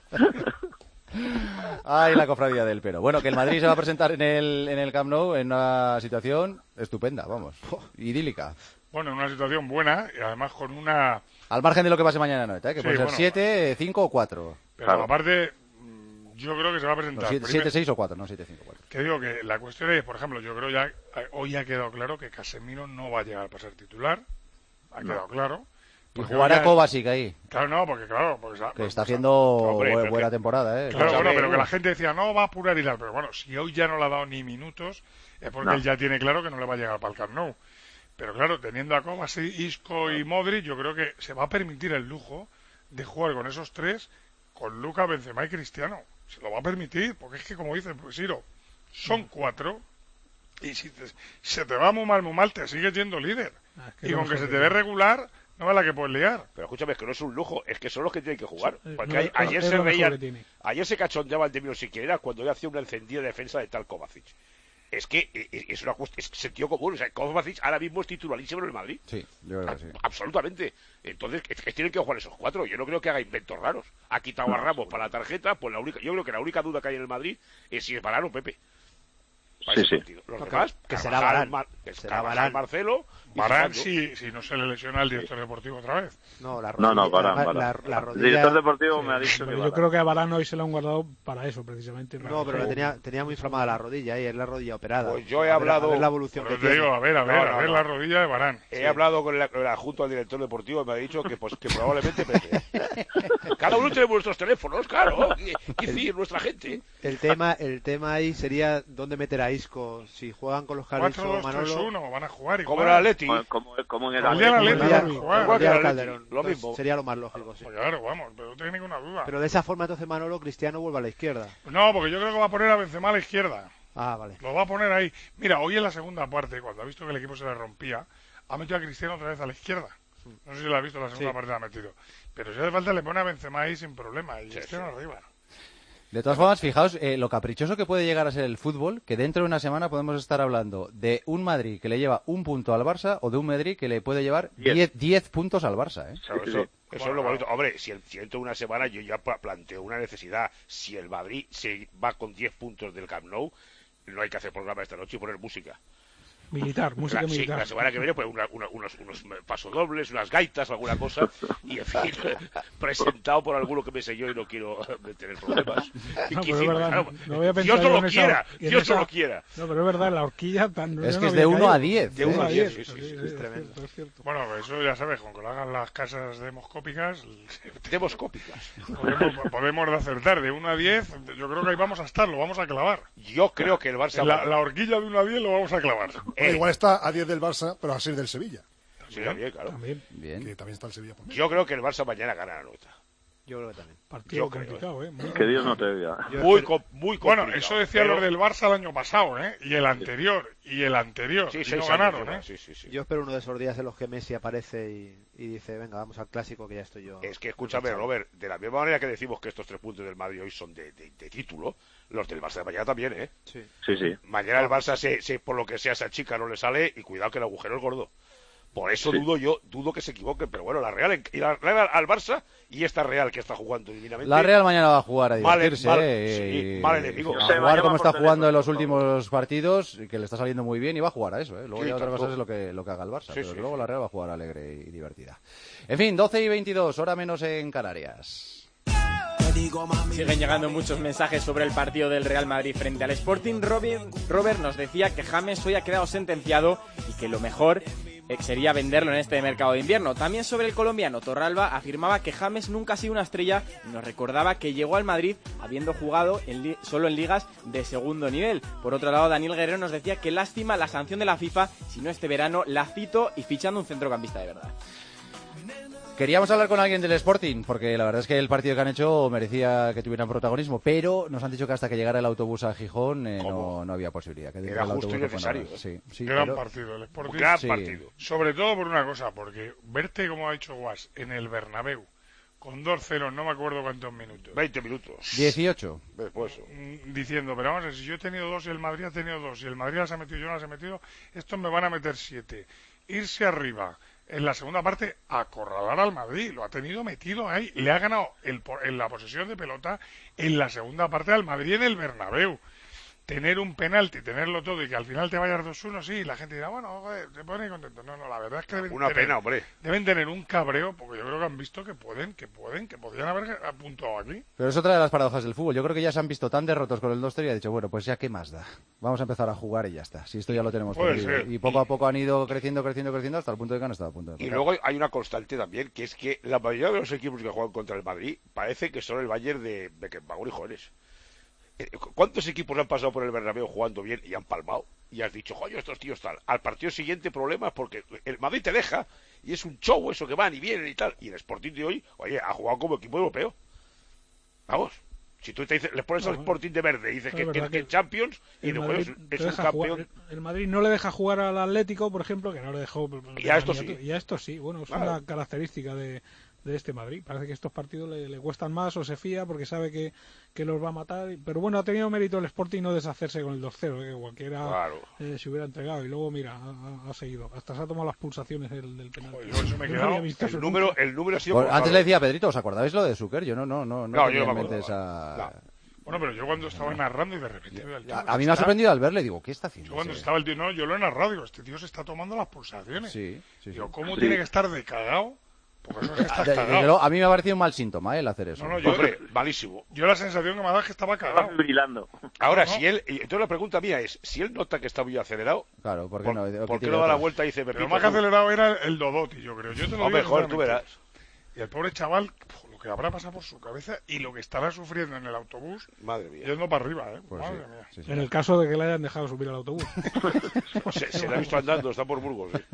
S4: Ay, la cofradía del pero. Bueno, que el Madrid se va a presentar en el, en el Camp Nou en una situación estupenda, vamos, idílica.
S2: Bueno, en una situación buena y además con una...
S4: Al margen de lo que pase mañana noche, ¿eh? que
S2: Sí,
S4: puede ser
S2: bueno.
S4: siete, cinco o cuatro.
S2: Pero
S6: Claro.
S2: aparte, mm, yo creo que se va a presentar.
S4: siete,
S2: Primero-
S4: seis o cuatro, no siete, cinco, cuatro.
S2: Que digo que la cuestión es, por ejemplo, yo creo ya, hoy ha quedado claro que Casemiro no va a llegar para ser titular. Ha quedado claro.
S4: Y
S2: Porque
S4: jugará
S2: hoy ya-
S4: Kovacic ahí,
S2: Claro, no, porque claro, porque sa-
S4: que
S2: pues,
S4: está
S2: sa-
S4: haciendo
S8: Hombre,
S4: bu-
S8: pero
S4: buena
S8: que-
S4: temporada, ¿eh?
S2: Claro,
S8: Escúchame,
S2: bueno, pero que
S8: uh.
S2: la gente decía, no, va a apurar y tal. Pero bueno, si hoy ya no le ha dado ni minutos, es porque
S6: No.
S2: él ya tiene claro que no le va a llegar para el Camp Nou. Pero claro, teniendo a Kovacic, Isco y Modric, yo creo que se va a permitir el lujo de jugar con esos tres, con Luka, Benzema y Cristiano. Se lo va a permitir, porque es que, como dice Siro, son cuatro, y si te- se te va muy mal, muy mal, te sigues yendo líder.
S5: Ah, es que
S2: Y
S5: lo
S2: con que
S5: mejor
S2: se
S5: que
S2: te ve
S5: tiene.
S2: regular, no es la que puedes liar.
S8: Pero escúchame, es que no es un lujo, es que son los que tienen que jugar.
S5: Sí,
S8: Porque
S5: no,
S8: a-
S5: es-
S8: ayer
S5: es
S8: se
S5: lo mejor
S8: veían,
S5: que tiene.
S8: ayer se cachondeaban de mí siquiera cuando yo hacía una encendida defensa de tal Kovacic. Es que eh, eh, es una cuestión, es sentido común. O sea, Kovacic ahora mismo es titularísimo en el Madrid.
S4: Sí, yo creo que sí.
S8: Absolutamente. Entonces, es que tienen que jugar esos cuatro. Yo no creo que haga inventos raros. Ha quitado a Ramos para la tarjeta, pues la única, yo creo que la única duda que hay en el Madrid es si es Varane o Pepe. Para
S6: Sí,
S8: ese
S6: sí.
S8: sentido. Los
S7: No, que-
S8: demás,
S7: que será
S8: Carvajal,
S7: Varane.
S8: Mar- que
S7: Será
S8: Carvajal,
S7: Varane.
S8: Marcelo. y
S2: Varane,
S8: Fernando.
S2: si, si no se le lesiona el director deportivo otra vez.
S7: No, la
S6: No,
S7: rodilla,
S6: no, Varane,
S7: la,
S6: Varane.
S7: la- la
S6: El
S7: rodilla...
S6: director deportivo
S5: Sí,
S6: me ha dicho
S5: pero
S6: que
S5: yo
S6: Varane.
S5: creo que a Varane hoy se lo han guardado para eso, precisamente. para
S7: No,
S5: el
S7: pero la
S5: juego.
S7: tenía, tenía muy inflamada la rodilla y es la rodilla operada.
S8: Pues yo he
S7: A ver-
S8: hablado-
S7: a ver la evolución
S2: Pero
S7: que
S2: te
S7: tiene.
S2: digo, a ver, a ver,
S8: No,
S2: a
S8: no,
S2: ver
S8: no.
S2: la rodilla de Varane.
S8: He hablado con, la, con el adjunto al director deportivo y me ha dicho que, pues, que probablemente Pepe. Cada uno tiene vuestros teléfonos, claro. ¿Qué, qué decir nuestra gente?
S7: El tema, el tema ahí sería dónde meter a Isco. Si juegan con los
S2: cuatro
S7: Carrizo
S2: dos tres
S7: Manolo,
S2: uno van a jugar igual.
S8: Como el Atleti.
S6: Como, como, como en el
S2: Como el día del
S6: Atlético.
S2: Atlético,
S7: Igual-
S2: van a jugar.
S8: igual que
S7: Igual
S8: el
S7: que
S8: Atleti,
S7: Calderón.
S8: lo
S7: Entonces,
S8: mismo.
S7: sería lo más lógico, sí.
S2: Pues claro, vamos, pero no tengo ninguna duda.
S7: Pero de esa forma entonces Manolo Cristiano vuelve a la izquierda.
S2: No, porque yo creo que va a poner a Benzema a la izquierda.
S7: Ah, vale.
S2: Lo va a poner ahí. Mira, hoy en la segunda parte, cuando ha visto que el equipo se le rompía, ha metido a Cristiano otra vez a la izquierda. No sé si lo has visto, la segunda
S7: Sí.
S2: parte la ha metido. Pero si hace falta le pone a Benzema ahí sin problema. Y
S8: Sí,
S2: este
S8: sí.
S2: no arriba.
S4: De todas formas, fijaos eh, lo caprichoso que puede llegar a ser el fútbol, que dentro de una semana podemos estar hablando de un Madrid que le lleva un punto al Barça o de un Madrid que le puede llevar
S6: Diez.
S4: diez puntos al Barça. ¿eh?
S8: Claro,
S6: Sí,
S8: eso,
S6: sí.
S8: eso es lo bonito. Hombre, si, el, si dentro de una semana yo ya pla- planteo una necesidad. Si el Madrid se va con diez puntos del Camp Nou, no hay que hacer programa esta noche y poner música.
S5: Militar, música
S8: La, sí,
S5: militar.
S8: la semana que viene, pues una- una- unos, unos pasodobles, unas gaitas, alguna cosa. Y en fin, presentado por alguno que me sé yo y no quiero tener problemas. Y
S5: No,
S8: que
S5: pero es
S8: encima,
S5: verdad,
S8: claro,
S5: no había
S8: Dios
S5: pensado
S8: no
S5: yo
S8: lo
S5: en esa-
S8: quiera,
S5: en
S8: Dios
S5: esa-
S8: no lo quiera.
S5: No, pero es verdad, la horquilla tan...
S4: Es
S5: yo
S4: que
S5: no
S4: es de
S5: había
S4: uno
S5: caído.
S4: a diez.
S8: De uno a diez,
S5: sí,
S8: sí, sí,
S5: sí,
S8: sí,
S5: es
S7: tremendo.
S5: cierto, es cierto.
S2: Bueno, eso ya sabes, con que lo hagan las casas demoscópicas,
S8: Demoscópicas.
S2: podemos, podemos de acertar de uno a diez. Yo creo que ahí vamos a estar, lo vamos a clavar.
S8: Yo creo que el Barça...
S2: La, la horquilla de uno a diez lo vamos a clavar.
S8: Eh,
S9: Igual está a diez del Barça, pero a seis del Sevilla.
S8: sí, también, claro.
S5: También,
S4: Bien.
S9: Que también está el Sevilla por medio.
S8: Yo creo que el Barça mañana gana la nota.
S7: Yo creo que también.
S5: partido
S8: Yo creo,
S5: complicado, ¿eh? Muy
S6: Que Dios no te oiga.
S7: Yo
S8: Muy,
S7: espero-
S8: com- muy
S2: Bueno,
S8: complicado.
S2: eso decía
S8: pero-
S2: los del Barça el año pasado, ¿eh? Y el anterior, y el anterior.
S8: Sí,
S2: y
S8: seis
S2: no
S8: años
S2: ganaron,
S8: lleva,
S2: ¿eh?
S8: sí, sí, sí.
S7: Yo espero uno de esos días en los que Messi aparece y, y dice, venga, vamos al clásico que ya estoy yo.
S8: Es que escúchame, Robert, de la misma manera que decimos que estos tres puntos del Madrid hoy son de, de- de título, los del Barça de mañana también, ¿eh?
S7: Sí.
S6: Sí, sí.
S8: Mañana el Barça, se, se- por lo que sea, esa chica no le sale y cuidado que el agujero es gordo. Por eso
S6: Sí.
S8: dudo yo, dudo que se equivoquen, pero bueno, la Real, en- y la Real al Barça y esta Real que está jugando divinamente.
S4: La Real mañana va a jugar a
S8: Mal-
S4: divertirse.
S8: mal-
S4: eh,
S8: sí,
S4: y-
S8: mal enemigo.
S4: A
S6: Se
S4: jugar
S6: llama
S4: como está
S6: por
S4: jugando en los
S6: teléfono,
S4: últimos partidos, que le está saliendo muy bien y va a jugar a eso. ¿eh? Luego
S8: Sí,
S4: ya otra
S8: tanto.
S4: cosa es lo que, lo que haga el Barça.
S8: Sí,
S4: pero
S8: sí,
S4: luego
S8: sí.
S4: la Real va a jugar alegre y divertida. En fin, doce y veintidós, hora menos en Canarias.
S10: Siguen llegando muchos mensajes sobre el partido del Real Madrid frente al Sporting. Robin, Robert nos decía que James hoy ha quedado sentenciado y que lo mejor eh, sería venderlo en este mercado de invierno. También sobre el colombiano, Torralba afirmaba que James nunca ha sido una estrella y nos recordaba que llegó al Madrid habiendo jugado en li- solo en ligas de segundo nivel. Por otro lado, Daniel Guerrero nos decía que lástima la sanción de la FIFA, si no este verano la cito y fichando un centrocampista de verdad.
S4: Queríamos hablar con alguien del Sporting, porque la verdad es que el partido que han hecho merecía que tuvieran protagonismo, pero nos han dicho que hasta que llegara el autobús a Gijón eh, no,
S8: ¿Cómo?
S4: no había posibilidad. Que
S8: Era
S4: llegara el
S8: justo y
S4: autobús no fuera
S8: necesario,
S4: nada. Sí, sí,
S2: Gran
S4: pero-
S2: partido el Sporting.
S8: Gran
S4: Sí.
S8: partido.
S2: Sobre todo por una cosa, porque verte como ha hecho Guas en el Bernabéu con dos cero, no me acuerdo cuántos minutos,
S8: veinte minutos.
S4: dieciocho.
S8: Después.
S2: mm, diciendo, pero vamos a ver, si yo he tenido dos y el Madrid ha tenido dos, y el Madrid las ha metido y yo no las he metido, estos me van a meter siete. Irse arriba en la segunda parte, acorralar al Madrid, lo ha tenido metido ahí, le ha ganado el, po- en la posesión de pelota en la segunda parte al Madrid en el Bernabéu. Tener un penalti, tenerlo todo y que al final te vayas dos uno, sí, la gente dirá, bueno, joder, te pone contento. No, no, la verdad es que deben
S8: Una
S2: tener,
S8: pena, hombre.
S2: deben tener un cabreo, porque yo creo que han visto que pueden, que pueden, que podrían haber apuntado aquí.
S4: Pero es otra de las paradojas del fútbol. Yo creo que ya se han visto tan derrotos con el dos cero y ha dicho, bueno, pues ya qué más da. Vamos a empezar a jugar y ya está. Si esto ya lo tenemos
S2: Puede
S4: perdido.
S2: ser.
S4: Y poco a poco han ido creciendo, creciendo, creciendo hasta el punto de que han estado a punto de
S8: Y
S4: tocar.
S8: luego hay una constante también, que es que la mayoría de los equipos que juegan contra el Madrid parece que son el Bayern de Beckenbauer y Jones. Eh, ¿Cuántos equipos han pasado por el Bernabéu jugando bien y han palmado? Y has dicho, joder, estos tíos tal. Al partido siguiente problemas porque el Madrid te deja y es un show eso que van y vienen y tal. Y el Sporting de hoy, oye, ha jugado como equipo europeo. Vamos. Si tú te dices, le pones al
S5: No,
S8: Sporting de verde y dices
S5: es
S8: que,
S5: verdad
S8: que, que
S5: que
S8: Champions y
S5: El
S8: después
S5: Madrid
S8: es,
S5: te
S8: es un
S5: deja
S8: campeón.
S5: jugar- el Madrid no le deja jugar al Atlético, por ejemplo, que no le dejó.
S8: Y a estos sí.
S5: Y a estos sí. Bueno, es
S8: Claro.
S5: una característica de, de este Madrid. Parece que estos partidos le, le cuestan más o se fía porque sabe que, que los va a matar. Pero bueno, ha tenido mérito el Sporting no deshacerse con el dos cero, que cualquiera
S8: Claro.
S5: eh, se hubiera entregado. Y luego, mira, ha, ha seguido. Hasta se ha tomado las pulsaciones del, del penalti.
S2: Joder, yo eso me he
S5: Yo no
S2: quedado-
S5: había visto eso
S8: El número,
S5: nunca.
S8: el número ha sido
S4: Bueno,
S8: por
S4: antes
S8: favor.
S4: le decía a Pedrito, ¿os acordáis lo de Zucker? Yo no, no, no,
S8: No,
S4: tenía
S8: yo no
S4: en
S8: me
S4: mente
S8: acordaba.
S4: esa...
S2: Bueno, pero yo cuando estaba narrando y de repente veo al tío
S4: A,
S2: que
S4: a mí me ha
S2: está-
S4: sorprendido al verle, digo, ¿qué está haciendo?
S2: Yo cuando
S4: ese?
S2: estaba el tío, no, yo lo he narrado, digo, este tío se está tomando las pulsaciones.
S4: Sí, sí, sí.
S2: Digo, ¿cómo
S6: Sí.
S2: tiene que estar de cagao? Porque eso es que está
S4: Ah, de- desde
S2: cagao.
S4: luego, a mí me ha parecido un mal síntoma, ¿eh? El hacer eso.
S2: No, no, yo,
S8: Hombre, malísimo.
S2: yo la sensación que me ha dado es que estaba
S6: Estaba
S2: cagao.
S6: fibrilando.
S8: Ahora,
S2: No,
S8: si él, y entonces la pregunta mía es, si él nota que está muy acelerado,
S4: Claro, ¿por qué
S8: ¿por,
S4: no?
S8: por qué
S4: tiene
S8: no da la
S4: otras?
S8: vuelta y dice,
S2: Pero
S8: Pepito,
S2: más que
S8: tú?
S2: acelerado era el Dodoti, yo creo. Yo te lo
S8: Hombre,
S2: digo
S8: joder, tú
S2: sinceramente.
S8: verás.
S2: Y el pobre chaval, puf, lo que habrá pasado por su cabeza y lo que estará sufriendo en el autobús,
S8: Madre mía.
S2: yendo para arriba, ¿eh?
S4: Pues
S2: Madre
S4: sí,
S2: mía.
S4: sí, sí.
S5: En el caso de que le hayan dejado subir al autobús.
S8: Se, se le ha visto andando, está por Burgos. ¿eh?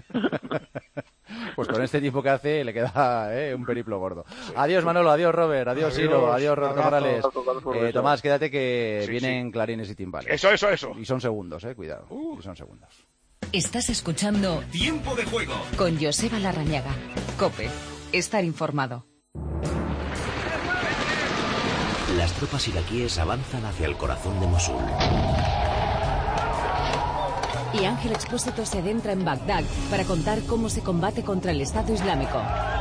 S4: Pues con este tipo que hace le queda ¿eh? un periplo gordo. Adiós Manolo, adiós Robert, adiós
S2: Adiós,
S4: Silo, adiós Roberto
S2: abrazo.
S4: Morales. Eh, Tomás, quédate que
S8: Sí,
S4: vienen clarines y timbales.
S8: Eso, eso, eso.
S4: Y son segundos, eh, cuidado.
S8: Uh.
S4: Y son segundos.
S1: Estás escuchando
S11: Tiempo de Juego
S1: con Joseba Larrañaga. COPE. Estar informado.
S12: Las tropas iraquíes avanzan hacia el corazón de Mosul.
S1: Y Ángel Expósito se adentra en Bagdad para contar cómo se combate contra el Estado Islámico.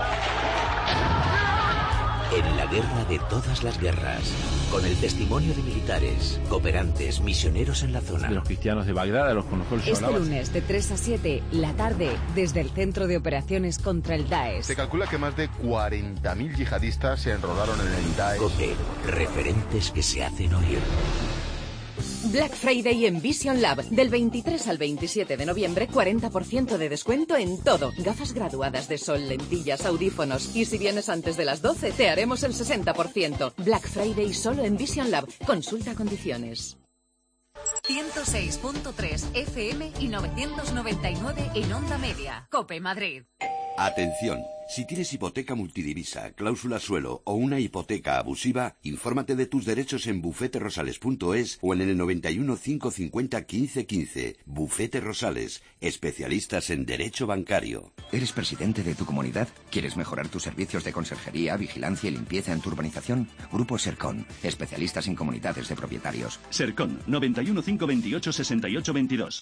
S12: En la guerra de todas las guerras, con el testimonio de militares, cooperantes, misioneros en la zona.
S13: De los cristianos de Bagdad, de los con los cuales
S1: Este
S13: hablabas.
S1: lunes de tres a siete, la tarde, desde el Centro de Operaciones contra el Daesh.
S14: Se calcula que más de cuarenta mil yihadistas se enrolaron en el Daesh.
S12: COPE, referentes que se hacen oír.
S15: Black Friday en Vision Lab. Del veintitrés al veintisiete de noviembre, cuarenta por ciento de descuento en todo. Gafas graduadas de sol, lentillas, audífonos. Y si vienes antes de las doce, te haremos el sesenta por ciento. Black Friday solo en Vision Lab. Consulta condiciones.
S1: ciento seis punto tres F M y novecientos noventa y nueve en Onda Media. COPE Madrid.
S16: Atención, si tienes hipoteca multidivisa, cláusula suelo o una hipoteca abusiva, infórmate de tus derechos en bufete rosales punto es o en el noventa y uno, cinco cincuenta, quince quince. Bufete Rosales, especialistas en derecho bancario.
S17: ¿Eres presidente de tu comunidad? ¿Quieres mejorar tus servicios de conserjería, vigilancia y limpieza en tu urbanización? Grupo Sercon, especialistas en comunidades de propietarios.
S18: Sercon, noventa y uno, cinco veintiocho, sesenta y ocho veintidós.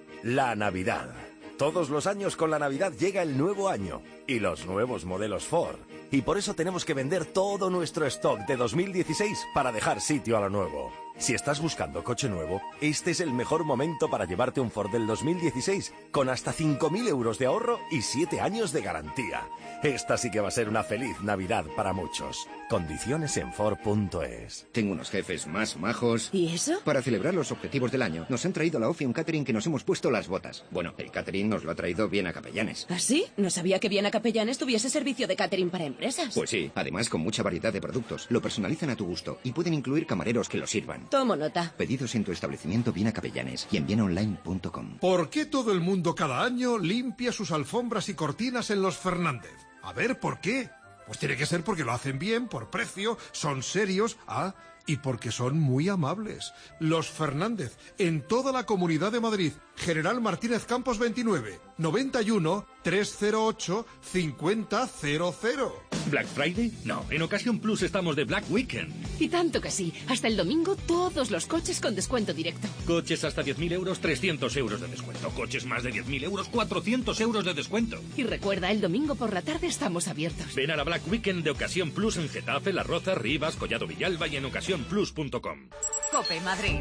S19: La Navidad. Todos los años con la Navidad llega el nuevo año y los nuevos modelos Ford. Y por eso tenemos que vender todo nuestro stock de dos mil dieciséis para dejar sitio a lo nuevo. Si estás buscando coche nuevo, este es el mejor momento para llevarte un Ford del dos mil dieciséis con hasta cinco mil euros de ahorro y siete años de garantía. Esta sí que va a ser una feliz Navidad para muchos. Condiciones en Ford punto es.
S17: Tengo unos jefes más majos.
S15: ¿Y eso?
S17: Para celebrar los objetivos del año, nos han traído a la OFI un catering que nos hemos puesto las botas. Bueno, el catering nos lo ha traído Viena Capellanes.
S15: ¿Ah, sí? No sabía que Viena Capellanes tuviese servicio de catering para empresas.
S17: Pues sí, además con mucha variedad de productos. Lo personalizan a tu gusto y pueden incluir camareros que lo sirvan.
S15: Tomo nota.
S17: Pedidos en tu establecimiento Viena Capellanes y en viena online punto com.
S20: ¿Por qué todo el mundo cada año limpia sus alfombras y cortinas en los Fernández? A ver, ¿por qué? Pues tiene que ser porque lo hacen bien, por precio, son serios, ah, y porque son muy amables. Los Fernández, en toda la Comunidad de Madrid. General Martínez Campos veintinueve, noventa y uno, trescientos ocho, cincuenta cero cero.
S11: ¿Black Friday? No, en Ocasión Plus estamos de Black Weekend.
S15: Y tanto que sí. Hasta el domingo todos los coches con descuento directo.
S11: Coches hasta diez mil euros, trescientos euros de descuento. Coches más de diez mil euros, cuatrocientos euros de descuento.
S15: Y recuerda, el domingo por la tarde estamos abiertos.
S11: Ven a la Black Weekend de Ocasión Plus en Getafe, Las Rozas, Rivas, Collado Villalba y en ocasión plus punto com.
S1: COPE Madrid.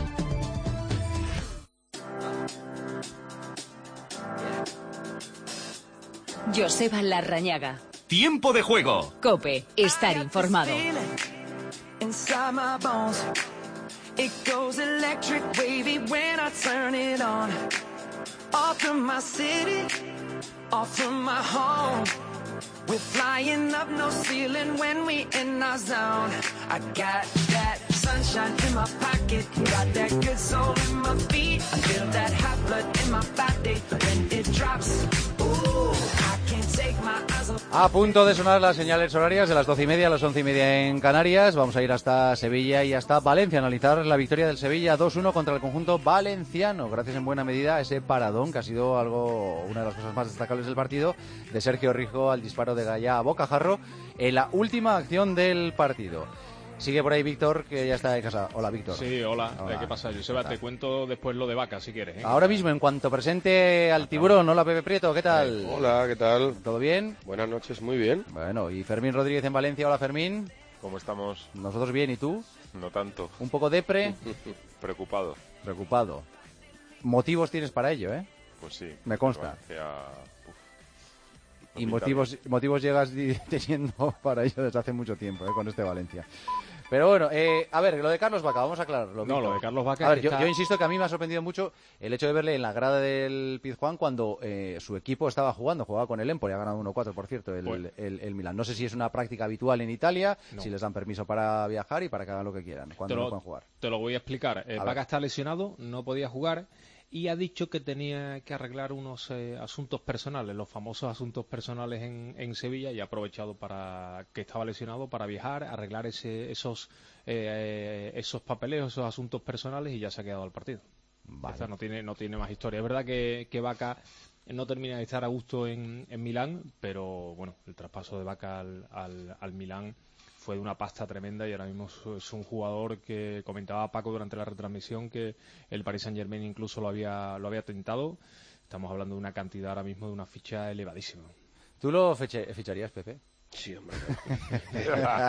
S1: Joseba Larrañaga.
S11: Tiempo de Juego.
S1: COPE. Estar informado.
S3: Inside my bones, it goes electric wavy when I turn it on. Off from my city, off from my home. We're flying up no ceiling when we in our zone. I got that sunshine in my pocket, got that good soul in my feet. I feel that hot blood in my body when it drops. Ooh, I can't take my eyes off.
S4: A punto de sonar las señales horarias de las doce y media a las once y media en Canarias. Vamos a ir hasta Sevilla y hasta Valencia a analizar la victoria del Sevilla dos uno contra el conjunto valenciano. Gracias en buena medida a ese paradón que ha sido algo, una de las cosas más destacables del partido, de Sergio Rijo al disparo de Gallá a bocajarro en la última acción del partido. Sigue por ahí Víctor, que ya está de casa. Hola, Víctor.
S21: Sí, hola.
S4: Hola.
S21: ¿Qué pasa, Joseba? Te cuento después lo de Vaca, si quieres, ¿eh?
S4: Ahora mismo, en cuanto presente al tiburón. Hola, Pepe Prieto, ¿qué tal?
S22: Hola, ¿qué tal?
S4: ¿Todo bien?
S22: Buenas noches, muy bien.
S4: Bueno, y Fermín Rodríguez en Valencia. Hola, Fermín.
S22: ¿Cómo estamos?
S4: Nosotros bien, ¿y tú?
S22: No tanto.
S4: ¿Un poco depre?
S22: Preocupado.
S4: Preocupado. Motivos tienes para ello, ¿eh?
S22: Pues sí.
S4: Me consta.
S22: Valencia, uf, no
S4: y
S22: pinta
S4: motivos
S22: bien.
S4: motivos llegas di- teniendo para ello desde hace mucho tiempo, ¿eh? Con este Valencia. Pero bueno, eh, a ver, lo de Carlos Vaca, vamos a aclararlo.
S21: No,
S4: Víctor.
S21: lo de Carlos Vaca
S4: A ver,
S21: es
S4: yo,
S21: que está-
S4: yo insisto que a mí me ha sorprendido mucho el hecho de verle en la grada del Pizjuán cuando eh, su equipo estaba jugando, jugaba con el Empoli, ha ganado uno cuatro, por cierto, el,
S21: Pues-
S4: el, el Milan. No sé si es una práctica habitual en Italia,
S21: No.
S4: si les dan permiso para viajar y para que hagan lo que quieran, cuando
S21: te
S4: no
S21: lo,
S4: pueden jugar.
S21: te lo voy a explicar. Eh,
S4: A
S21: Vaca
S4: ver.
S21: está lesionado, no podía jugar y ha dicho que tenía que arreglar unos eh, asuntos personales, los famosos asuntos personales en, en Sevilla, y ha aprovechado para que estaba lesionado para viajar, arreglar ese, esos eh, esos papeleos, esos asuntos personales, y ya se ha quedado al partido. Vale. Esta no tiene, no tiene más historia. Es verdad que, que Vaca no termina de estar a gusto en, en Milán, pero bueno, el traspaso de Vaca al, al, al Milán fue de una pasta tremenda y ahora mismo es un jugador que comentaba Paco durante la retransmisión que el Paris Saint-Germain incluso lo había, lo había tentado. Estamos hablando de una cantidad ahora mismo de una ficha elevadísima.
S4: ¿Tú lo fiche, ficharías, Pepe?
S7: Sí, hombre. le,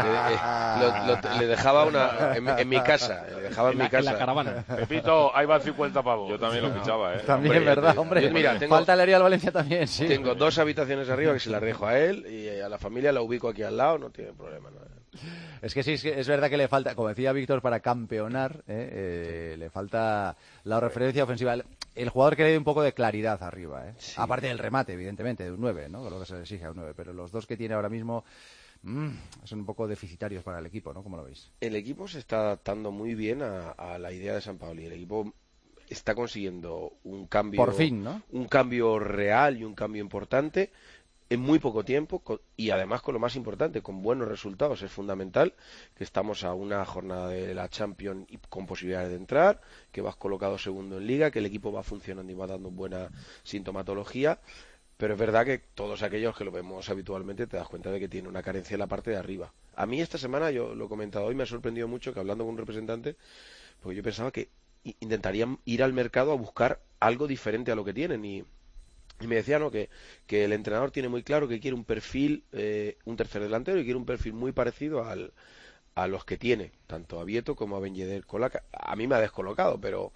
S7: lo, lo, le dejaba una en, en mi casa, le dejaba en, en mi la, casa.
S21: En la caravana.
S8: Pepito, ahí van cincuenta pavos.
S22: Yo también lo fichaba, ¿eh?
S4: También,
S22: hombre,
S4: verdad,
S22: yo,
S4: hombre.
S7: Yo, mira, tengo,
S4: falta le haría al Valencia también, sí.
S7: Tengo dos habitaciones arriba que se las dejo a él y a la familia la ubico aquí al lado, no tiene problema. No.
S4: Es que sí, es, que es verdad que le falta, como decía Víctor, para campeonar, ¿eh? Eh, le falta la referencia ofensiva. El, el jugador que le dé un poco de claridad arriba, ¿eh? Sí. Aparte del remate, evidentemente, de un nueve, ¿no? Lo que se le exige a un nueve, pero los dos que tiene ahora mismo mmm, son un poco deficitarios para el equipo, ¿no? ¿Cómo lo veis?
S7: El equipo se está adaptando muy bien a, a la idea de Sampaoli. El equipo está consiguiendo un cambio,
S4: por fin, ¿no?
S7: Un cambio real y un cambio importante en muy poco tiempo y además con lo más importante, con buenos resultados. Es fundamental que estamos a una jornada de la Champions y con posibilidades de entrar, que vas colocado segundo en Liga, que el equipo va funcionando y va dando buena sintomatología, pero es verdad que todos aquellos que lo vemos habitualmente te das cuenta de que tiene una carencia en la parte de arriba. A mí esta semana, yo lo he comentado hoy, me ha sorprendido mucho que hablando con un representante, porque yo pensaba que intentarían ir al mercado a buscar algo diferente a lo que tienen y Y me decía, ¿no?, que, que el entrenador tiene muy claro que quiere un perfil, eh, un tercer delantero, y quiere un perfil muy parecido al, a los que tiene, tanto a Vieto como a Ben Yedder. A mí me ha descolocado, pero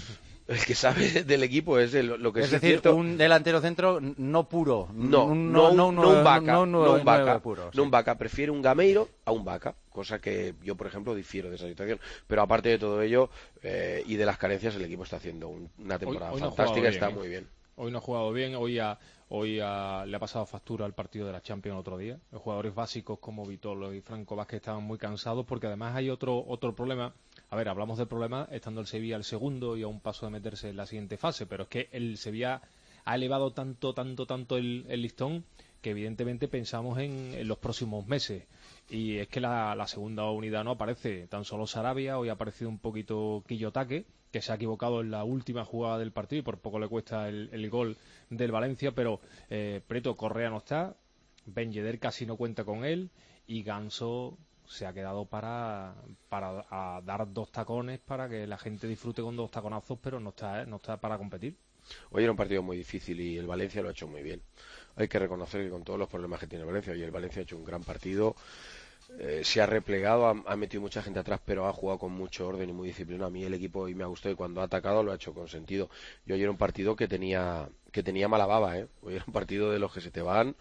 S7: el que sabe del equipo es el, lo que
S4: es
S7: es
S4: decir,
S7: cierto.
S4: Un delantero centro no puro.
S7: No,
S4: un,
S7: no,
S4: no,
S7: no, no un Vaca,
S4: no,
S7: no, no un Vaca,
S4: puro, sí.
S7: no un Vaca. Prefiere un Gameiro a un Vaca, cosa que yo, por ejemplo, difiero de esa situación. Pero aparte de todo ello eh, y de las carencias, el equipo está haciendo un, una temporada
S21: hoy, hoy
S7: fantástica,
S21: no
S7: está
S21: bien,
S7: muy
S21: ¿eh?
S7: bien.
S21: Hoy no ha jugado bien, hoy, ha, hoy ha, le ha pasado factura al partido de la Champions otro día. Los jugadores básicos como Vitolo y Franco Vázquez estaban muy cansados porque además hay otro otro problema. A ver, hablamos de problemas estando el Sevilla al segundo y a un paso de meterse en la siguiente fase, pero es que el Sevilla ha elevado tanto, tanto, tanto el, el listón que evidentemente pensamos en, en los próximos meses. Y es que la, la segunda unidad no aparece, tan solo Sarabia, hoy ha aparecido un poquito Quillotake, que se ha equivocado en la última jugada del partido y por poco le cuesta el, el gol del Valencia, pero eh, Preto Correa no está, Ben Yedder casi no cuenta con él y Ganso se ha quedado para, para a dar dos tacones para que la gente disfrute con dos taconazos, pero no está, ¿eh? no está para competir.
S7: Hoy era un partido muy difícil y el Valencia lo ha hecho muy bien. Hay que reconocer que con todos los problemas que tiene el Valencia, y el Valencia ha hecho un gran partido. Eh, se ha replegado, ha, ha metido mucha gente atrás, pero ha jugado con mucho orden y muy disciplina. A mí el equipo hoy me ha gustado y cuando ha atacado lo ha hecho con sentido. Yo ayer era un partido que tenía que tenía mala baba, ¿eh? Hoy era un partido de los que se te van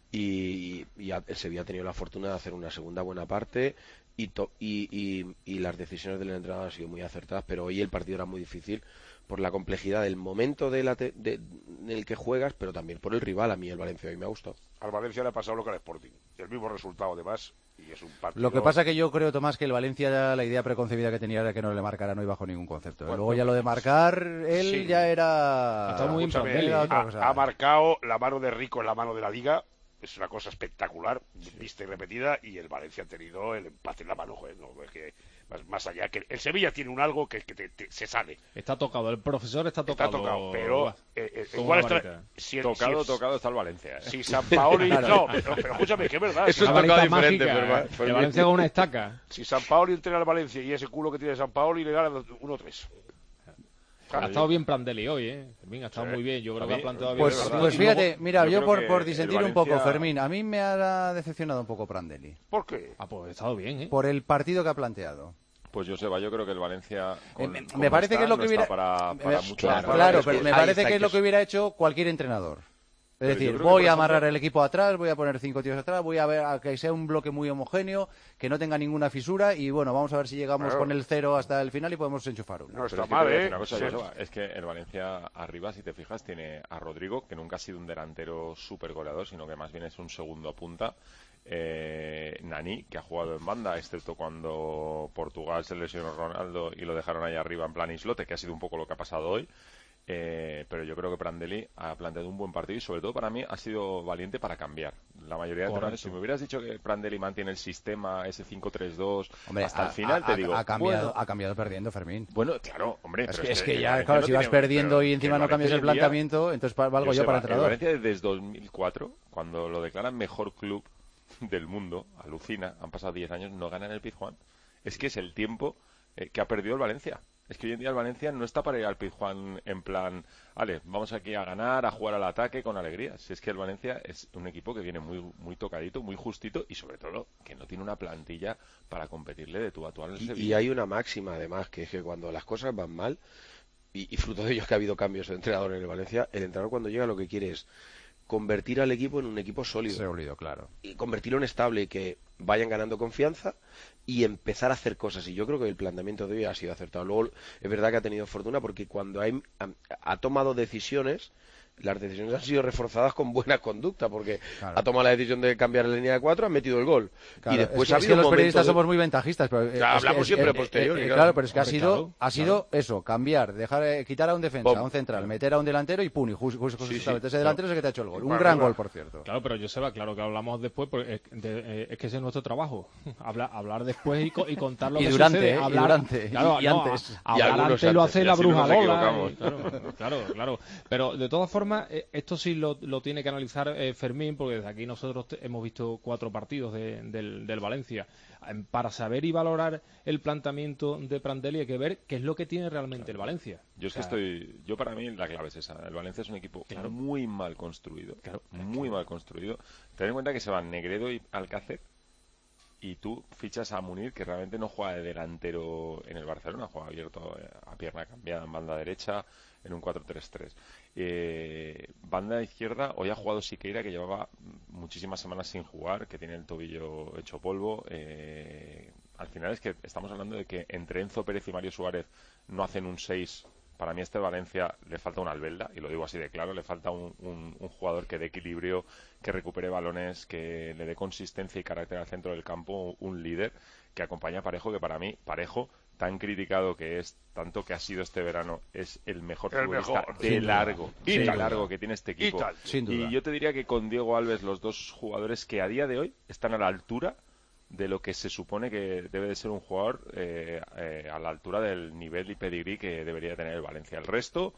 S7: y, y el Sevilla ha tenido la fortuna de hacer una segunda buena parte y, to, y, y, y las decisiones del entrenador han sido muy acertadas, pero hoy el partido era muy difícil por la complejidad del momento de la te, de, en el que juegas, pero también por el rival. A mí el Valencia hoy me ha gustado.
S8: Al Valencia le ha pasado lo que al Sporting, el mismo resultado además, y es un partido...
S4: Lo que pasa que yo creo, Tomás, que el Valencia, la idea preconcebida que tenía era que no le marcaran hoy bajo ningún concepto. Bueno, luego ya lo de marcar, él sí. ya era...
S21: Está muy
S8: bien, ha, ha marcado la mano de Rico en la mano de la Liga, es una cosa espectacular, sí. vista y repetida, y el Valencia ha tenido el empate en la mano, joder, no, es que... Más, más allá que el Sevilla tiene un algo que, que te, te, se sale.
S21: Está tocado, el profesor está tocado.
S8: Está tocado, pero eh, eh, igual está,
S22: si el, tocado, si es, tocado está el Valencia. ¿eh?
S8: Si Sampaoli claro. no, pero, pero escúchame, que es verdad.
S7: Eso
S8: si
S7: es tocado diferente, pero
S21: el, el Valencia con una estaca.
S8: Si Sampaoli entrena al Valencia y ese culo que tiene Sampaoli le gana uno tres.
S21: Ha estado bien Prandelli hoy, ¿eh? Fermín ha estado sí. muy bien. Yo creo que ha planteado bien.
S4: Pues, pues fíjate, luego, mira, yo, yo por, por disentir Valencia... un poco, Fermín, a mí me ha decepcionado un poco Prandelli.
S8: ¿Por qué?
S21: Ah, pues ha estado bien, ¿eh?
S4: Por el partido que ha planteado.
S22: Pues Joseba, yo creo que el Valencia con,
S4: me, me parece que es lo que hubiera
S22: no para, para
S4: me,
S22: mucho
S4: claro, claro pero me parece que es lo que hubiera hecho cualquier entrenador. Es pero decir, voy a amarrar ejemplo... el equipo atrás, voy a poner cinco tíos atrás, voy a ver a que sea un bloque muy homogéneo, que no tenga ninguna fisura y bueno, vamos a ver si llegamos claro. con el cero hasta el final y podemos enchufar uno.
S8: No está mal, ¿eh?
S22: Una cosa, sí. Joseba, es que el Valencia arriba, si te fijas, tiene a Rodrigo, que nunca ha sido un delantero súper goleador, sino que más bien es un segundo punta. Eh, Nani, que ha jugado en banda, excepto cuando Portugal se lesionó Ronaldo y lo dejaron ahí arriba en plan islote, que ha sido un poco lo que ha pasado hoy. Eh, pero yo creo que Prandelli ha planteado un buen partido y sobre todo para mí ha sido valiente para cambiar. la mayoría de
S21: Correcto.
S22: entrenadores. Si me hubieras dicho que Prandelli mantiene el sistema, ese cinco tres dos,
S4: Hombre,
S22: hasta
S4: ha,
S22: el final,
S4: ha,
S22: te digo...
S4: Ha cambiado,
S22: bueno,
S4: ha cambiado perdiendo, Fermín.
S22: Bueno, claro, hombre...
S4: Es
S22: pero
S4: que,
S22: es
S4: es
S22: que
S4: que
S22: el
S4: ya,
S22: Valencia
S4: claro,
S22: no
S4: si vas
S22: tiene-
S4: perdiendo
S22: pero
S4: y encima
S22: el
S4: no cambias
S22: Valencia
S4: el
S22: hoy en día-
S4: planteamiento, entonces pa- valgo yo
S22: Joseba,
S4: para
S22: el
S4: entrenador.
S22: Valencia desde dos mil cuatro, cuando lo declaran mejor club del mundo, alucina, han pasado diez años, no ganan el Pizjuán. Es que es el tiempo eh, que ha perdido el Valencia. Es que hoy en día el Valencia no está para ir al Pizjuán en plan, vale, vamos aquí a ganar, a jugar al ataque con alegría. Si es que el Valencia es un equipo que viene muy muy tocadito, muy justito y sobre todo que no tiene una plantilla para competirle de tú a tú al
S7: Y,
S22: Sevilla.
S7: y hay una máxima, además, que es que cuando las cosas van mal, y, y fruto de ello es que ha habido cambios de entrenador en el Valencia, el entrenador cuando llega lo que quiere es convertir al equipo en un equipo sólido.
S4: Sólido, claro.
S7: Y convertirlo en estable, que vayan ganando confianza y empezar a hacer cosas. Y yo creo que el planteamiento de hoy ha sido acertado. Luego, es verdad que ha tenido fortuna porque cuando hay, ha, ha tomado decisiones, las decisiones han sido reforzadas con buena conducta, porque
S4: Claro.
S7: ha tomado la decisión de cambiar la línea de cuatro, ha metido el gol.
S4: Claro,
S7: y después
S4: es que,
S7: ha
S4: es
S7: habido
S4: que
S7: un
S4: los
S7: momento
S4: periodistas
S7: de-
S4: somos muy ventajistas, pero eh,
S7: Ya,
S4: es
S7: hablamos
S4: que-
S7: siempre
S4: eh,
S7: posterior,
S4: eh, eh,
S7: claro.
S4: claro, pero es que ha
S7: Hombre,
S4: sido,
S7: claro,
S4: ha sido eso, cambiar, dejar eh, quitar a un defensa,
S21: Pum.
S4: a un central, meter a un delantero y pum, y justo, justo,
S21: Sí,
S4: justamente
S21: sí,
S4: ese delantero
S21: claro.
S4: es el que te ha hecho el gol.
S21: Y
S4: Un
S21: para
S4: gran
S21: arriba.
S4: gol, por cierto.
S21: Claro, pero Joseba, claro que hablamos después, porque es, de- eh, es que ese es nuestro trabajo. Hablar, hablar después y, co- y contar lo
S4: Y
S21: que
S4: durante,
S21: sucede.
S4: ¿eh? Y
S21: Hablar,
S4: durante,
S21: claro,
S4: y- y
S21: no,
S4: antes.
S21: a-
S4: Y
S21: hablar
S4: algunos
S21: antes lo
S4: antes,
S21: hace
S4: y
S21: la
S4: así no nos
S21: bruja Lola.
S4: equivocamos.
S21: y- Claro, claro, claro. Pero de todas formas, eh, esto sí lo, lo tiene que analizar eh, Fermín, porque desde aquí nosotros te- hemos visto cuatro partidos de- del, del Valencia. Em, Para saber y valorar el planteamiento de Prandelli hay que ver qué es lo que tiene realmente el Valencia.
S22: Yo es
S21: O sea,
S22: que estoy, yo para mí la clave es esa. El Valencia es un equipo
S21: Claro.
S22: muy mal construido, muy mal construido. Ten en cuenta que se van Negredo y Alcácer y tú fichas a Munir, que realmente no juega de delantero en el Barcelona, juega abierto eh, a pierna cambiada en banda derecha en un cuatro tres tres. Eh, banda izquierda, hoy ha jugado Siqueira, que llevaba muchísimas semanas sin jugar, que tiene el tobillo hecho polvo. Eh, al final es que estamos hablando de que entre Enzo Pérez y Mario Suárez no hacen un seis. Para mí a este Valencia le falta una albelda, y lo digo así de claro, le falta un, un, un jugador que dé equilibrio, que recupere balones, que le dé consistencia y carácter al centro del campo, un líder que acompaña a Parejo, que para mí, Parejo, tan criticado que es, tanto que ha sido este verano, es el mejor
S2: El
S22: futbolista
S2: mejor,
S22: de
S2: sin duda.
S22: largo,
S2: Y
S22: de
S2: tal.
S22: largo que tiene este equipo.
S2: Y tal.
S4: Sin duda.
S22: Y yo te diría que con Diego Alves, los dos jugadores que a día de hoy están a la altura de lo que se supone que debe de ser un jugador eh, eh, a la altura del nivel y pedigrí que debería tener el Valencia. El resto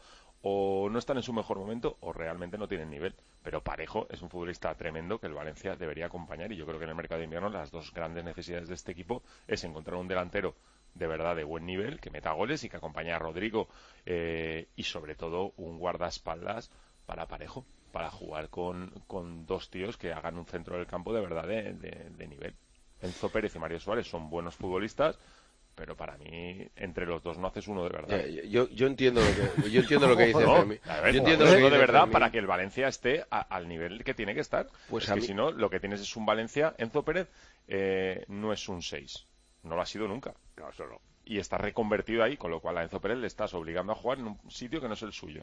S22: o no están en su mejor momento o realmente no tienen nivel. Pero Parejo es un futbolista tremendo que el Valencia debería acompañar, y yo creo que en el mercado de invierno las dos grandes necesidades de este equipo es encontrar un delantero de verdad de buen nivel, que meta goles y que acompañe a Rodrigo, eh, y sobre todo un guardaespaldas para Parejo, para jugar con, con dos tíos que hagan un centro del campo de verdad de, de- de nivel. Enzo Pérez y Mario Suárez son buenos futbolistas, pero para mí entre los dos no haces uno de verdad.
S7: Eh, yo, yo entiendo lo que yo entiendo lo que dice
S22: No,
S7: Fermín.
S22: a ver,
S7: Yo entiendo
S22: uno
S7: lo que
S22: de
S7: dice
S22: verdad
S7: Fermín.
S22: para que el Valencia esté a- al nivel que tiene que estar.
S7: Pues
S22: es
S7: a
S22: que
S7: mí-
S22: si no, lo que tienes es un Valencia. Enzo Pérez eh, no es un seis, no lo ha sido nunca.
S8: No, eso no.
S22: Y está reconvertido ahí, con lo cual a Enzo Pérez le estás obligando a jugar en un sitio que no es el suyo.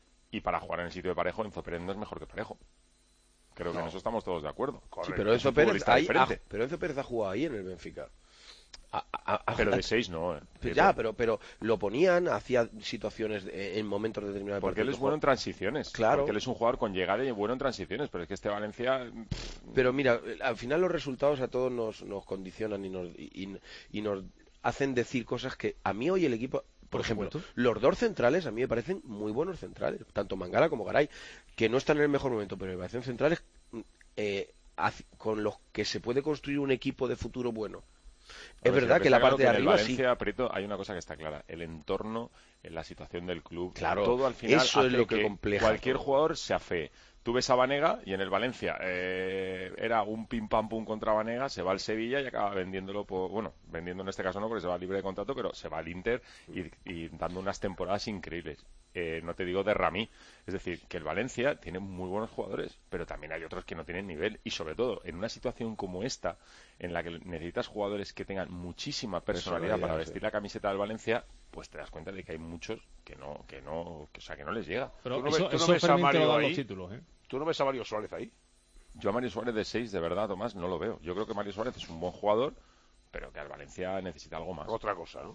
S22: Y para jugar en el sitio de Parejo, Enzo Pérez no es mejor que Parejo. Creo que
S7: No.
S22: en eso estamos todos de acuerdo.
S7: Sí, pero
S22: Es un
S7: Enzo Pérez,
S22: futbolista
S7: ahí,
S22: diferente.
S7: ah, pero Enzo Pérez ha jugado ahí en el Benfica. A- a- a-
S22: Pero de seis no, eh.
S7: Pues ya, pero pero lo ponían, hacía situaciones de- en momentos determinados.
S22: Porque él es bueno en transiciones.
S7: Claro.
S22: Porque él es un jugador con llegada y bueno en transiciones. Pero es que este Valencia.
S7: Pero mira, al final los resultados a todos nos, nos condicionan y nos, y, y nos hacen decir cosas que a mí hoy el equipo, por,
S21: Por
S7: ejemplo,
S21: supuesto.
S7: los dos centrales a mí me parecen muy buenos centrales, tanto Mangala como Garay, que no están en el mejor momento, pero me parecen centrales eh, haz- con los que se puede construir un equipo de futuro bueno. Es
S22: A ver,
S7: verdad
S22: si
S7: que la
S22: está
S7: parte de
S22: claro que en el
S7: arriba sí.
S22: Valencia, Prieto, hay una cosa que está clara. El entorno, en la situación del club,
S7: Claro,
S22: todo al final
S7: eso es
S22: hace
S7: lo que compleja
S22: cualquier
S7: todo.
S22: jugador se afee. Tú ves a Banega y en el Valencia eh, era un pim pam pum contra Banega, se va al Sevilla y acaba vendiéndolo, por, bueno, vendiendo en este caso no porque se va libre de contrato, pero se va al Inter y, y dando unas temporadas increíbles. Eh, no te digo de Ramí, es decir, que el Valencia tiene muy buenos jugadores, pero también hay otros que no tienen nivel, y sobre todo en una situación como esta, en la que necesitas jugadores que tengan muchísima personalidad
S7: Personalidad,
S22: para
S7: sí.
S22: vestir la camiseta del Valencia, pues te das cuenta de que hay muchos que no, que no, que, o sea, que no les llega.
S21: Pero
S8: ¿Tú no
S21: eso,
S8: ves- tú no
S21: eso
S8: ves a
S21: Fermín te lo
S8: Mario
S21: dan los
S8: ahí?
S21: títulos, ¿eh?
S8: ¿Tú no ves a Mario Suárez ahí?
S22: Yo a Mario Suárez de seis, de verdad, Tomás, no lo veo. Yo creo que Mario Suárez es un buen jugador, pero que al Valencia necesita algo más.
S8: Otra cosa, ¿no?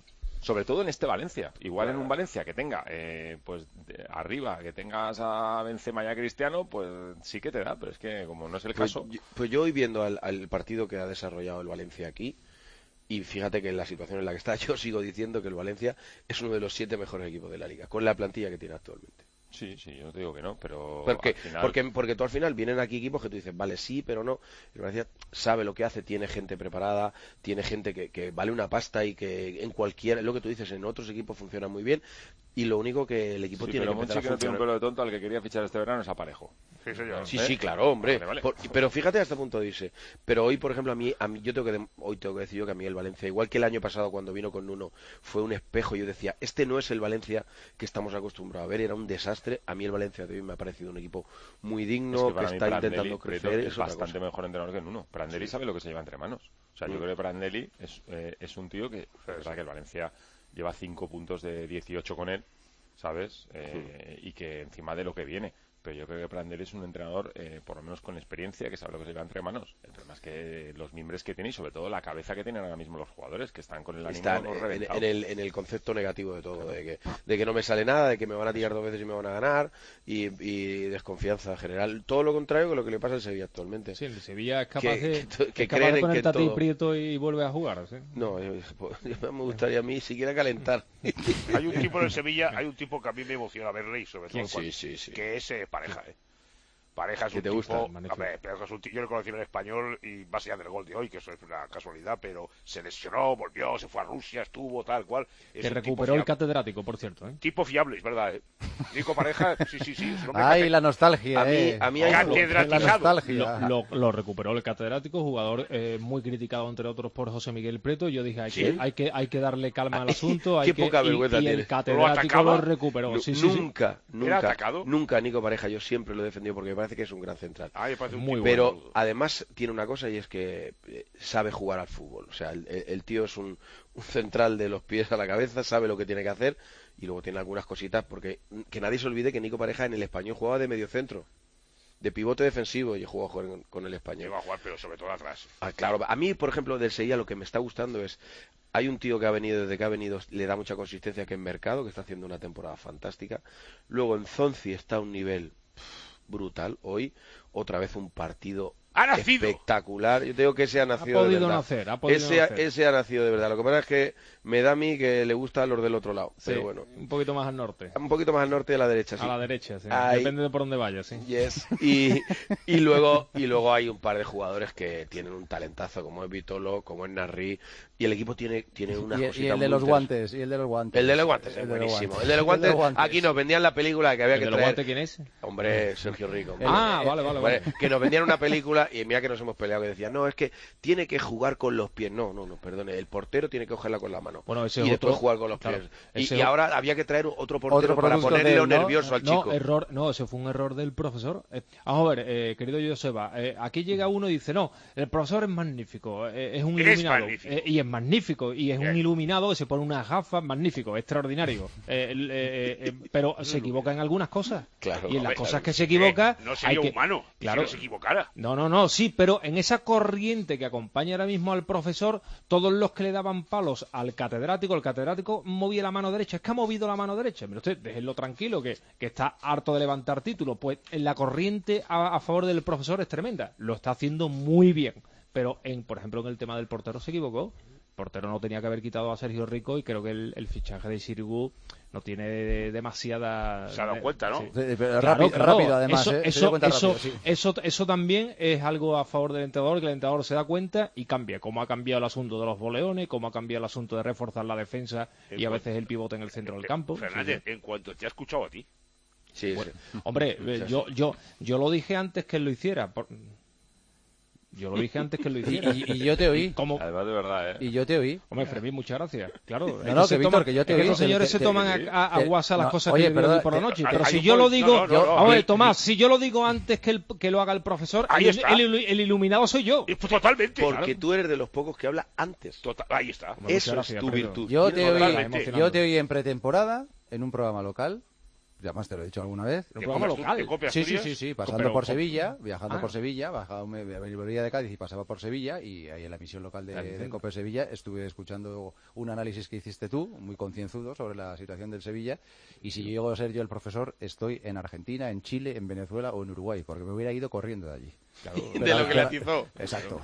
S22: Sobre todo en este Valencia. Igual en un Valencia que tenga, eh, pues de, arriba, que tengas a Benzema y a Cristiano, pues sí que te da, pero es que como no es el
S7: pues,
S22: caso...
S7: Yo, pues yo hoy viendo al, al partido que ha desarrollado el Valencia aquí, y fíjate que en la situación en la que está, yo sigo diciendo que el Valencia es uno de los siete mejores equipos de la Liga, con la plantilla que tiene actualmente.
S22: Sí, sí, yo no te digo que no, pero
S7: porque,
S22: al final...
S7: porque, porque tú al final vienen aquí equipos que tú dices, vale, sí, pero no. El Valencia sabe lo que hace, tiene gente preparada, tiene gente que, que vale una pasta y que en cualquier, lo que tú dices, en otros equipos funciona muy bien. Y lo único que el equipo
S22: sí,
S7: tiene
S22: pero
S7: que empezar
S22: Monchi,
S7: a
S22: que no tiene
S7: funcionar.
S22: un pelo de tonto, al que quería fichar este verano es a Parejo.
S8: Sí, señor.
S7: Sí,
S22: ¿Eh?
S7: sí, claro, hombre.
S22: Vale, vale.
S7: Por, pero fíjate hasta punto dice. Pero hoy, por ejemplo, a mí, a mí yo tengo que de- hoy tengo que decir yo que a mí el Valencia, igual que el año pasado cuando vino con Nuno, fue un espejo. Yo decía, este no es el Valencia que estamos acostumbrados a ver, era un desastre. A mí el Valencia de hoy me ha parecido un equipo muy digno,
S22: Es que
S7: que,
S22: para mí
S7: está
S22: Prandelli,
S7: intentando
S22: Prieto,
S7: crecer.
S22: es
S7: Es otra
S22: bastante
S7: cosa.
S22: mejor entrenador que Nuno. Prandelli
S7: Sí.
S22: sabe lo que se lleva entre manos. O sea, yo
S7: Mm.
S22: creo que Prandelli es, eh, es un tío que, es verdad que el Valencia lleva cinco puntos de dieciocho con él, ¿sabes? Eh, y que encima de lo que viene. Pero yo creo que Prandelli es un entrenador, eh, por lo menos con experiencia, que sabe lo que se lleva entre manos. El problema es que los mimbres que tiene y sobre todo la cabeza que tienen ahora mismo los jugadores, que están con el ánimo
S7: Están en,
S22: reventado.
S7: en el, en el concepto negativo de todo, de que, de que no me sale nada, de que me van a tirar dos veces y me van a ganar, y, y desconfianza general. Todo lo contrario que lo que le pasa al Sevilla actualmente.
S21: Sí, el Sevilla es capaz
S7: Que-
S21: de,
S7: que- que
S21: es capaz
S7: creen
S21: de
S7: en
S21: ponerte
S7: que
S21: a ti
S7: todo-
S21: Prieto y vuelve a jugar. ¿sí?
S7: No, yo- pues, yo me gustaría a mí siquiera calentar.
S8: Hay un tipo en el Sevilla, hay un tipo que a mí me emociona verle y sobre todo
S7: ¿Quién?
S8: cuando-
S7: Sí, sí, sí.
S8: que es eh, Pareja, ¿eh? Pareja es
S7: ¿Que
S8: un
S7: te
S8: tipo,
S7: gusta?
S8: hombre, Pareja es un tipo- yo le conocí en el español y más allá del gol de hoy, que eso es una casualidad, pero se lesionó, volvió, se fue a Rusia, estuvo tal cual. Es
S21: Que
S8: un
S21: recuperó
S8: tipo
S21: el catedrático, por cierto. ¿eh?
S8: Tipo fiable, es verdad, ¿eh? Nico Pareja, sí, sí, sí. Es un hombre
S4: Ay,
S8: cate-
S4: la nostalgia,
S7: A mí-
S4: eh.
S7: a mí hay-
S8: catedratizado.
S4: La nostalgia.
S21: Lo, lo- lo recuperó el catedrático, jugador eh, muy criticado entre otros por José Miguel Prieto. Yo dije, hay,
S7: ¿Sí?
S21: que, hay, que, hay que darle calma al asunto. Hay
S7: Qué
S21: que,
S7: poca
S21: y-
S7: vergüenza
S21: y, el
S7: tiene.
S21: catedrático
S8: ¿Lo
S21: lo,
S8: atacaba?
S21: recuperó.
S7: Nu-
S21: Sí, sí, sí.
S7: nunca, nunca,
S8: atacado?
S7: nunca Nico Pareja, yo siempre lo he defendido porque me parece que es un gran central.
S8: Ah, me parece un
S21: Muy
S8: tipo
S7: Pero
S8: boludo.
S7: además tiene una cosa y es que eh, sabe jugar al fútbol. O sea, el, el- el tío es un, un central de los pies a la cabeza, sabe lo que tiene que hacer y luego tiene algunas cositas porque que nadie se olvide que Nico Pareja en el Español jugaba de mediocentro, de pivote defensivo y jugó a jugar con, con el Español.
S8: Llegó a jugar, pero sobre todo atrás.
S7: Ah, claro, a mí, por ejemplo, del Sevilla lo que me está gustando es, hay un tío que ha venido, desde que ha venido, le da mucha consistencia, que es Mercado, que está haciendo una temporada fantástica. Luego en Zonzi está a un nivel pff, brutal. Hoy, otra vez un partido
S8: ¡Ha nacido!
S7: espectacular. Yo tengo que ese ha nacido
S21: podido
S7: de verdad.
S21: nacer, ha podido
S7: ese,
S21: nacer.
S7: ese ha nacido de verdad. Lo que pasa es que me da a mí que le gusta a los del otro lado.
S21: Sí,
S7: Pero bueno,
S21: un poquito más al norte.
S7: un poquito más al norte y a la derecha, sí.
S21: A la derecha, sí.
S7: Ahí.
S21: Depende de por dónde vayas, sí.
S7: Yes. Y, y luego y luego hay un par de jugadores que tienen un talentazo, como es Vitolo, como es Narri, y el equipo tiene, tiene unas
S4: Y,
S7: cositas
S4: y el de
S7: muy
S4: los
S7: interesantes.
S4: guantes, y el de los guantes.
S7: El de los guantes es
S4: El de los
S7: buenísimo.
S4: guantes.
S7: El de los guantes, aquí nos vendían la película que había
S21: ¿El
S7: que
S21: de los
S7: traer.
S21: guantes quién es?
S7: Hombre, Sergio Rico. hombre.
S21: Ah, vale, vale, vale.
S7: Que nos vendían una película y mira que nos hemos peleado que decían, no, es que tiene que jugar con los pies. No, no, no, perdone, el portero tiene que cogerla con la mano.
S21: Bueno, ese
S7: y
S21: es
S7: después
S21: otro-
S7: jugar con los
S21: claro,
S7: pies.
S21: ese
S7: Y, y
S21: o-
S7: ahora había que traer otro portero
S4: Otro
S7: para
S4: producto
S7: ponerle
S4: de él, ¿no?
S7: nervioso al
S21: no,
S7: chico.
S21: error, no, ese fue un error del profesor. Eh, vamos a ver, eh, querido Joseba, eh, aquí llega uno y dice, no, el profesor es magnífico, eh, es un
S8: Es
S21: iluminado.
S8: magnífico.
S21: eh, y es magnífico, y es un
S8: Bien.
S21: iluminado que se pone unas gafas, magnífico, extraordinario. Eh, el- eh, eh, pero se equivoca en algunas cosas.
S7: Claro,
S21: y en las
S8: Hombre,
S21: cosas que
S8: eh,
S21: se equivoca...
S8: No sería
S21: hay que-
S8: humano
S21: Claro.
S8: si no se equivocara.
S21: No, no, no, sí, pero en esa corriente que acompaña ahora mismo al profesor, todos los que le daban palos al catedrático, el catedrático movía la mano derecha. Es que ha movido la mano derecha. Pero usted, déjenlo tranquilo, que, que está harto de levantar títulos. Pues en la corriente a, a favor del profesor es tremenda. Lo está haciendo muy bien. Pero, en, por ejemplo, en el tema del portero se equivocó. El portero no tenía que haber quitado a Sergio Rico y creo que el, el fichaje de Sirigu no tiene demasiada...
S8: Se ha dado cuenta, ¿no?
S4: Sí, pero
S21: Claro,
S4: rápido,
S21: claro.
S4: rápido, además,
S21: eso,
S4: ¿eh? Se
S21: eso,
S4: dio cuenta
S21: eso,
S4: rápido, sí.
S21: eso, eso también es algo a favor del entrenador, que el entrenador se da cuenta y cambia. Como ha cambiado el asunto de los boleones, como ha cambiado el asunto de reforzar la defensa y a veces el pivote en el centro del campo.
S8: Fernández, en cuanto te ha escuchado a ti.
S7: Sí,
S21: Bueno,
S7: sí.
S21: hombre, eh, yo, yo, yo lo dije antes que él lo hiciera. por- Yo lo dije antes que él lo
S4: Y,
S21: hiciera.
S4: y- y yo te oí.
S21: Como...
S22: Además, de verdad, ¿eh?
S4: Y yo te oí.
S21: Hombre, Fermín, muchas gracias. Claro.
S4: No, no, que Víctor, que yo te
S21: es que
S4: oí.
S21: estos señores
S4: Te-
S21: se
S4: te-
S21: toman
S4: te-
S21: a, a, a
S4: te-
S21: guasa las
S4: no,
S21: cosas
S4: oye,
S21: que yo digo
S4: perdona,
S21: por la
S4: te-
S21: noche.
S8: hay-
S21: Pero
S8: hay
S21: si
S8: un
S21: yo lo
S8: punto-
S21: digo...
S8: no, no, no,
S21: Oye,
S8: vi-
S21: Tomás, si yo lo digo antes que, el, que lo haga el profesor,
S8: Ahí
S21: el,
S8: está.
S21: el, el iluminado soy yo.
S8: Y, pues, totalmente.
S7: Porque
S8: claro.
S7: tú eres de los pocos que habla antes.
S8: Total- ahí está.
S21: Muchas
S7: Eso
S21: gracias,
S7: es tu
S21: Alfredo.
S7: virtud.
S4: Yo te,
S7: Tienes
S4: oí,
S7: razón.
S8: Totalmente.
S4: yo te oí en pretemporada, en un programa local, además te lo he dicho alguna vez.
S21: ¿Un programa local?
S4: Sí, sí, sí, sí, pasando
S21: pero,
S4: por Sevilla, viajando
S21: ah.
S4: por Sevilla, bajaba, me volvía de Cádiz y pasaba por Sevilla, y ahí en la emisión local de, de Cope Sevilla estuve escuchando un análisis que hiciste tú, muy concienzudo, sobre la situación del Sevilla, y si llego a ser yo el profesor, estoy en Argentina, en Chile, en Venezuela o en Uruguay, porque me hubiera ido corriendo de allí.
S7: Claro, de lo que le atizó.
S4: Exacto.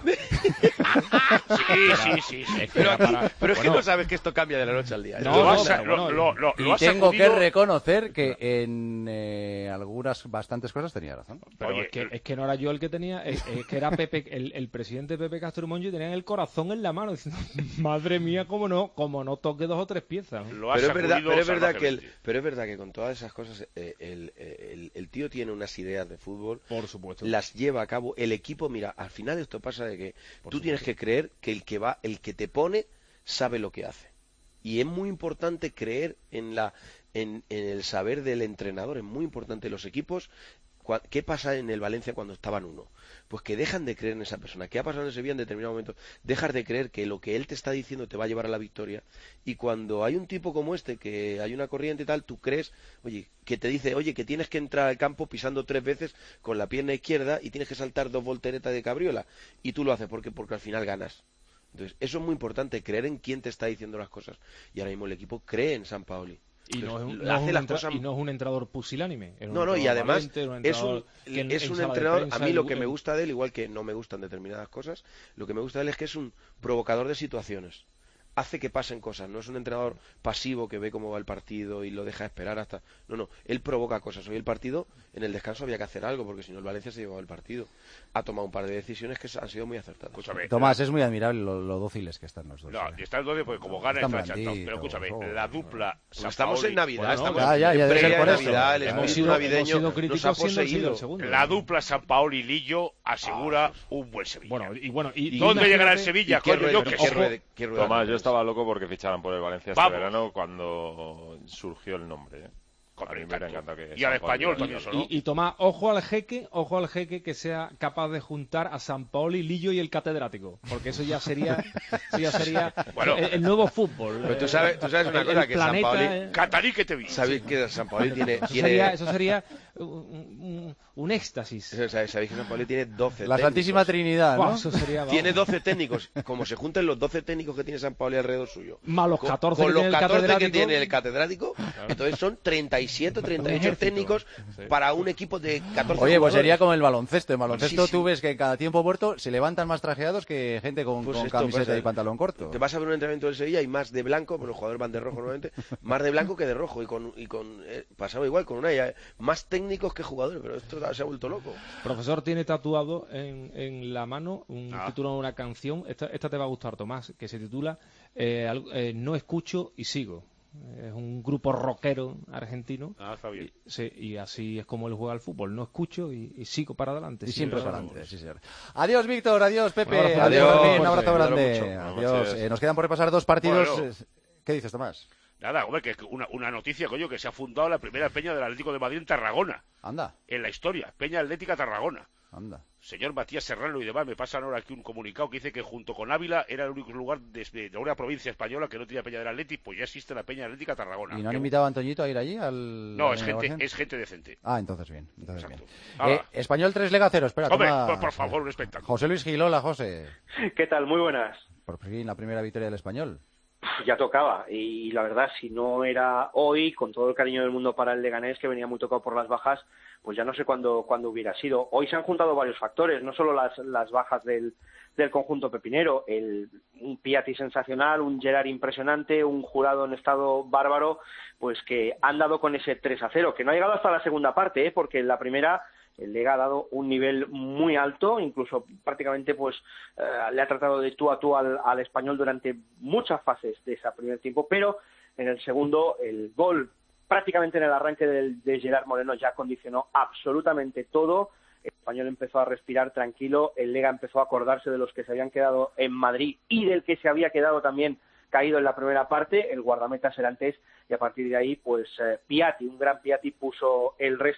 S8: Sí, sí, sí. sí.
S7: Pero, aquí,
S21: para...
S7: pero es
S21: bueno,
S7: que no sabes que esto cambia de la noche al día.
S21: No,
S8: lo
S21: no,
S8: has,
S21: pero,
S8: lo,
S21: bueno,
S8: lo, lo,
S4: y
S8: lo has
S4: tengo
S8: sacudido...
S4: que reconocer que en eh, algunas bastantes cosas tenía razón.
S21: Pero
S8: Oye,
S21: es, que, es que no era yo el que tenía, es, es que era Pepe, el, el presidente Pepe Castro Monjo, y tenía el corazón en la mano diciendo, madre mía, cómo no, como no toque dos o tres piezas.
S8: Lo has
S7: Pero es verdad,
S8: sacudido
S7: pero es verdad que el,
S8: salvajemente.
S7: pero es verdad que con todas esas cosas eh, el, el, el tío tiene unas ideas de fútbol,
S21: Por supuesto.
S7: las lleva a cabo, el equipo, mira, al final esto pasa de que
S21: Por
S7: tú
S21: supuesto.
S7: tienes que creer que el que va, el que te pone sabe lo que hace. Y es muy importante creer en la en, en el saber del entrenador, es muy importante los equipos. ¿Qué pasa en el Valencia cuando estaban uno? Pues que dejan de creer en esa persona. ¿Qué ha pasado en Sevilla en determinado momento? Dejas de creer que lo que él te está diciendo te va a llevar a la victoria. Y cuando hay un tipo como este, que hay una corriente y tal, tú crees, oye, que te dice, oye, que tienes que entrar al campo pisando tres veces con la pierna izquierda y tienes que saltar dos volteretas de cabriola. Y tú lo haces porque, porque al final ganas. Entonces, eso es muy importante, creer en quién te está diciendo las cosas. Y ahora mismo el equipo cree en Sampaoli.
S21: Y no, es un,
S7: Hace
S21: no es un
S7: las
S21: entra-
S7: cosas...
S21: y no es un entrenador pusilánime. Es un
S7: No, no, y
S21: entrenador
S7: además
S21: valiente, un
S7: es un,
S21: entrenador que en-
S7: es
S21: en
S7: un
S21: sala de
S7: entrenador, a
S21: prensa,
S7: mí lo
S21: en-
S7: que me gusta de él, igual que no me gustan determinadas cosas, lo que me gusta de él es que es un provocador de situaciones. Hace que pasen cosas, no es un entrenador pasivo que ve cómo va el partido y lo deja esperar hasta... No, no, él provoca cosas. Hoy el partido, en el descanso había que hacer algo, porque si no el Valencia se llevaba el partido. Ha tomado un par de decisiones que han sido muy acertadas.
S8: Escúchame,
S4: Tomás, es muy admirable lo, lo dóciles que están los dos.
S8: No,
S4: ¿eh?
S8: y está el doce, porque como gana
S4: Están
S8: el Francia,
S4: blanditos,
S8: pero escúchame,
S4: oh,
S8: la dupla
S7: Pues estamos en Navidad,
S8: Bueno,
S7: estamos
S4: ya, ya, ya
S7: en
S4: debe ser
S7: previa
S4: por
S7: de
S4: eso.
S7: Navidad, el
S21: Hemos
S7: espíritu
S21: sido, hemos
S7: navideño
S21: sido
S7: nos ha
S21: críticos siendo, siendo
S7: poseído.
S21: el segundo.
S8: La dupla Sampaoli Lillo asegura un buen Sevilla.
S21: Bueno, y bueno, y, y
S8: ¿Dónde llegará el
S21: imagínate-
S8: Sevilla?
S7: ¿Y qué
S8: Coño,
S7: rueda-
S8: yo
S7: qué
S8: qué sé.
S7: rueda- qué rueda-
S22: Tomás, yo estaba loco porque ficharan por el Valencia este
S8: Vamos.
S22: verano cuando surgió el nombre. ¿eh? A mí me hubiera
S8: Tanto.
S22: encantado que
S8: Y al
S22: Sampaoli
S8: español
S22: fuera
S8: también
S22: el-
S8: sonó.
S21: Y, y Tomás, ojo al jeque, ojo al jeque que sea capaz de juntar a Sampaoli, Lillo y el catedrático, porque eso ya sería, eso ya sería
S8: Bueno.
S21: el, el nuevo fútbol.
S7: Pero tú
S21: eh,
S7: sabes, tú sabes una
S21: el-
S7: cosa,
S21: el
S7: que
S21: planeta,
S7: Sampaoli...
S21: eh.
S8: Catarí que te vi.
S7: Sabéis que Sampaoli tiene...
S21: Eso
S7: tiene...
S21: sería, eso sería un, un- un éxtasis.
S7: Sabéis sabéis que Sampaoli tiene doce
S4: La
S7: técnicos.
S4: Santísima Trinidad,
S21: Buah,
S4: ¿no?
S21: eso sería, vamos.
S7: Tiene doce técnicos. Como se junten los doce técnicos que tiene Sampaoli alrededor suyo.
S21: Más los
S7: Con-
S21: catorce
S7: con
S21: que
S7: los
S21: tiene el
S7: catorce que
S21: catedrático.
S7: tiene el catedrático, entonces son treinta y siete o treinta y ocho
S21: ejército.
S7: técnicos
S22: Sí.
S7: para un equipo de catorce
S4: Oye, pues
S7: jugadores.
S4: sería como el baloncesto. En baloncesto
S7: Sí, sí.
S4: tú ves que cada tiempo muerto se levantan más trajeados que gente con,
S7: Pues
S4: con
S7: esto
S4: camiseta
S7: pasa.
S4: y pantalón corto.
S7: Te vas a ver un entrenamiento del Sevilla y más de blanco, bueno, los jugadores van de rojo nuevamente, más de blanco que de rojo. Y con, y con eh, pasaba igual con una, ya, más técnicos que jugadores, pero esto se ha vuelto loco.
S21: Profesor tiene tatuado en, en la mano un
S8: Ah.
S21: título de una canción. Esta, esta te va a gustar, Tomás, que se titula eh, algo- eh, No escucho y sigo. Es un grupo rockero argentino.
S8: Ah, está bien.
S21: Y, sí, y así es como él juega al fútbol. No escucho y, y sigo para adelante.
S4: Y
S21: Sí,
S4: siempre
S21: eso-
S4: para adelante, sí, señor. Adiós, Víctor, adiós, Pepe,
S21: Un abrazo,
S4: adiós,
S21: adiós,
S4: Fermín, un abrazo
S21: fuerte,
S4: grande.
S22: mucho. Buenas
S4: Adiós.
S22: noches.
S4: Eh, nos quedan por repasar dos partidos.
S8: Bueno.
S4: Eh, ¿Qué dices, Tomás?
S8: Nada, hombre, que una, una noticia, coño, que se ha fundado la primera peña del Atlético de Madrid en Tarragona,
S4: Anda,
S8: en la historia. Peña Atlética Tarragona.
S4: anda.
S8: Señor Matías Serrano y demás, me pasan ahora aquí un comunicado que dice que junto con Ávila era el único lugar de, de una provincia española que no tenía peña del Atlético, pues ya existe la peña Atlética Tarragona.
S4: ¿Y no han
S8: Que-
S4: invitado a Antoñito a ir allí? Al,
S8: No,
S4: a
S8: es
S4: la
S8: gente,
S4: inauguración?
S8: es gente decente.
S4: Ah, entonces bien. Entonces
S8: Exacto.
S4: bien.
S8: Hala.
S4: Eh, Español tres, Lega cero. Espera,
S8: Hombre,
S4: toma-
S8: por, por favor, un espectáculo.
S4: José Luis Gilola, José.
S9: ¿Qué tal? Muy buenas.
S4: Por fin la primera victoria del Español.
S9: Ya tocaba y la verdad, si no era hoy, con todo el cariño del mundo para el Leganés, que venía muy tocado por las bajas, pues ya no sé cuándo, cuándo hubiera sido. Hoy se han juntado varios factores, no solo las, las bajas del, del conjunto pepinero, el, un Piatti sensacional, un Gerard impresionante, un Jurado en estado bárbaro, pues que han dado con ese tres a cero, que no ha llegado hasta la segunda parte, ¿eh? Porque en la primera el Lega ha dado un nivel muy alto, incluso prácticamente pues eh, le ha tratado de tú a tú al, al Español durante muchas fases de ese primer tiempo, pero en el segundo el gol prácticamente en el arranque del, de Gerard Moreno ya condicionó absolutamente todo. El Español empezó a respirar tranquilo, el Lega empezó a acordarse de los que se habían quedado en Madrid y del que se había quedado también caído en la primera parte, el guardameta Serantes, y a partir de ahí pues eh, Piatti, un gran Piatti, puso el resto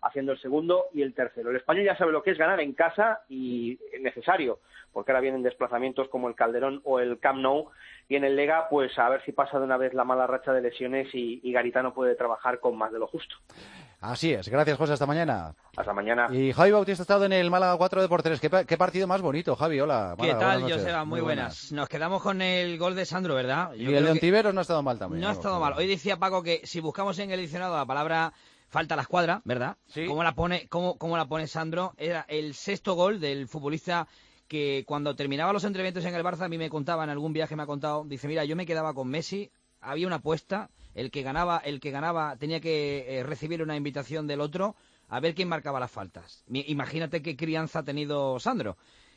S9: haciendo el segundo y el tercero. El Español ya sabe lo que es ganar en casa y es necesario, porque ahora vienen desplazamientos como el Calderón o el Camp Nou, y en el Lega, pues a ver si pasa de una vez la mala racha de lesiones y, y Garitano puede trabajar con más de lo justo.
S4: Así es. Gracias, José. Hasta mañana.
S9: Hasta mañana.
S4: Y Javi Bautista ha estado en el Málaga cuatro de por tres. ¿Qué, qué partido más bonito, Javi? Hola.
S6: ¿Qué
S4: Málaga,
S6: tal,
S4: buenas
S6: Joseba? Muy, muy buenas. buenas. Nos quedamos con el gol de Sandro, ¿verdad?
S4: Yo y el de Ontiveros no ha estado mal también.
S6: No ha estado mal. Hoy decía Paco que si buscamos en el diccionario la palabra falta a la escuadra, ¿verdad?
S4: Sí.
S6: ¿Cómo la pone, cómo, cómo la pone Sandro? Era el sexto gol del futbolista que cuando terminaba los entrenamientos en el Barça, a mí me contaba, en algún viaje me ha contado, dice, mira, yo me quedaba con Messi, había una apuesta, el que ganaba, el que ganaba tenía que eh, recibir una invitación del otro a ver quién marcaba las faltas. Imagínate qué crianza ha tenido Sandro,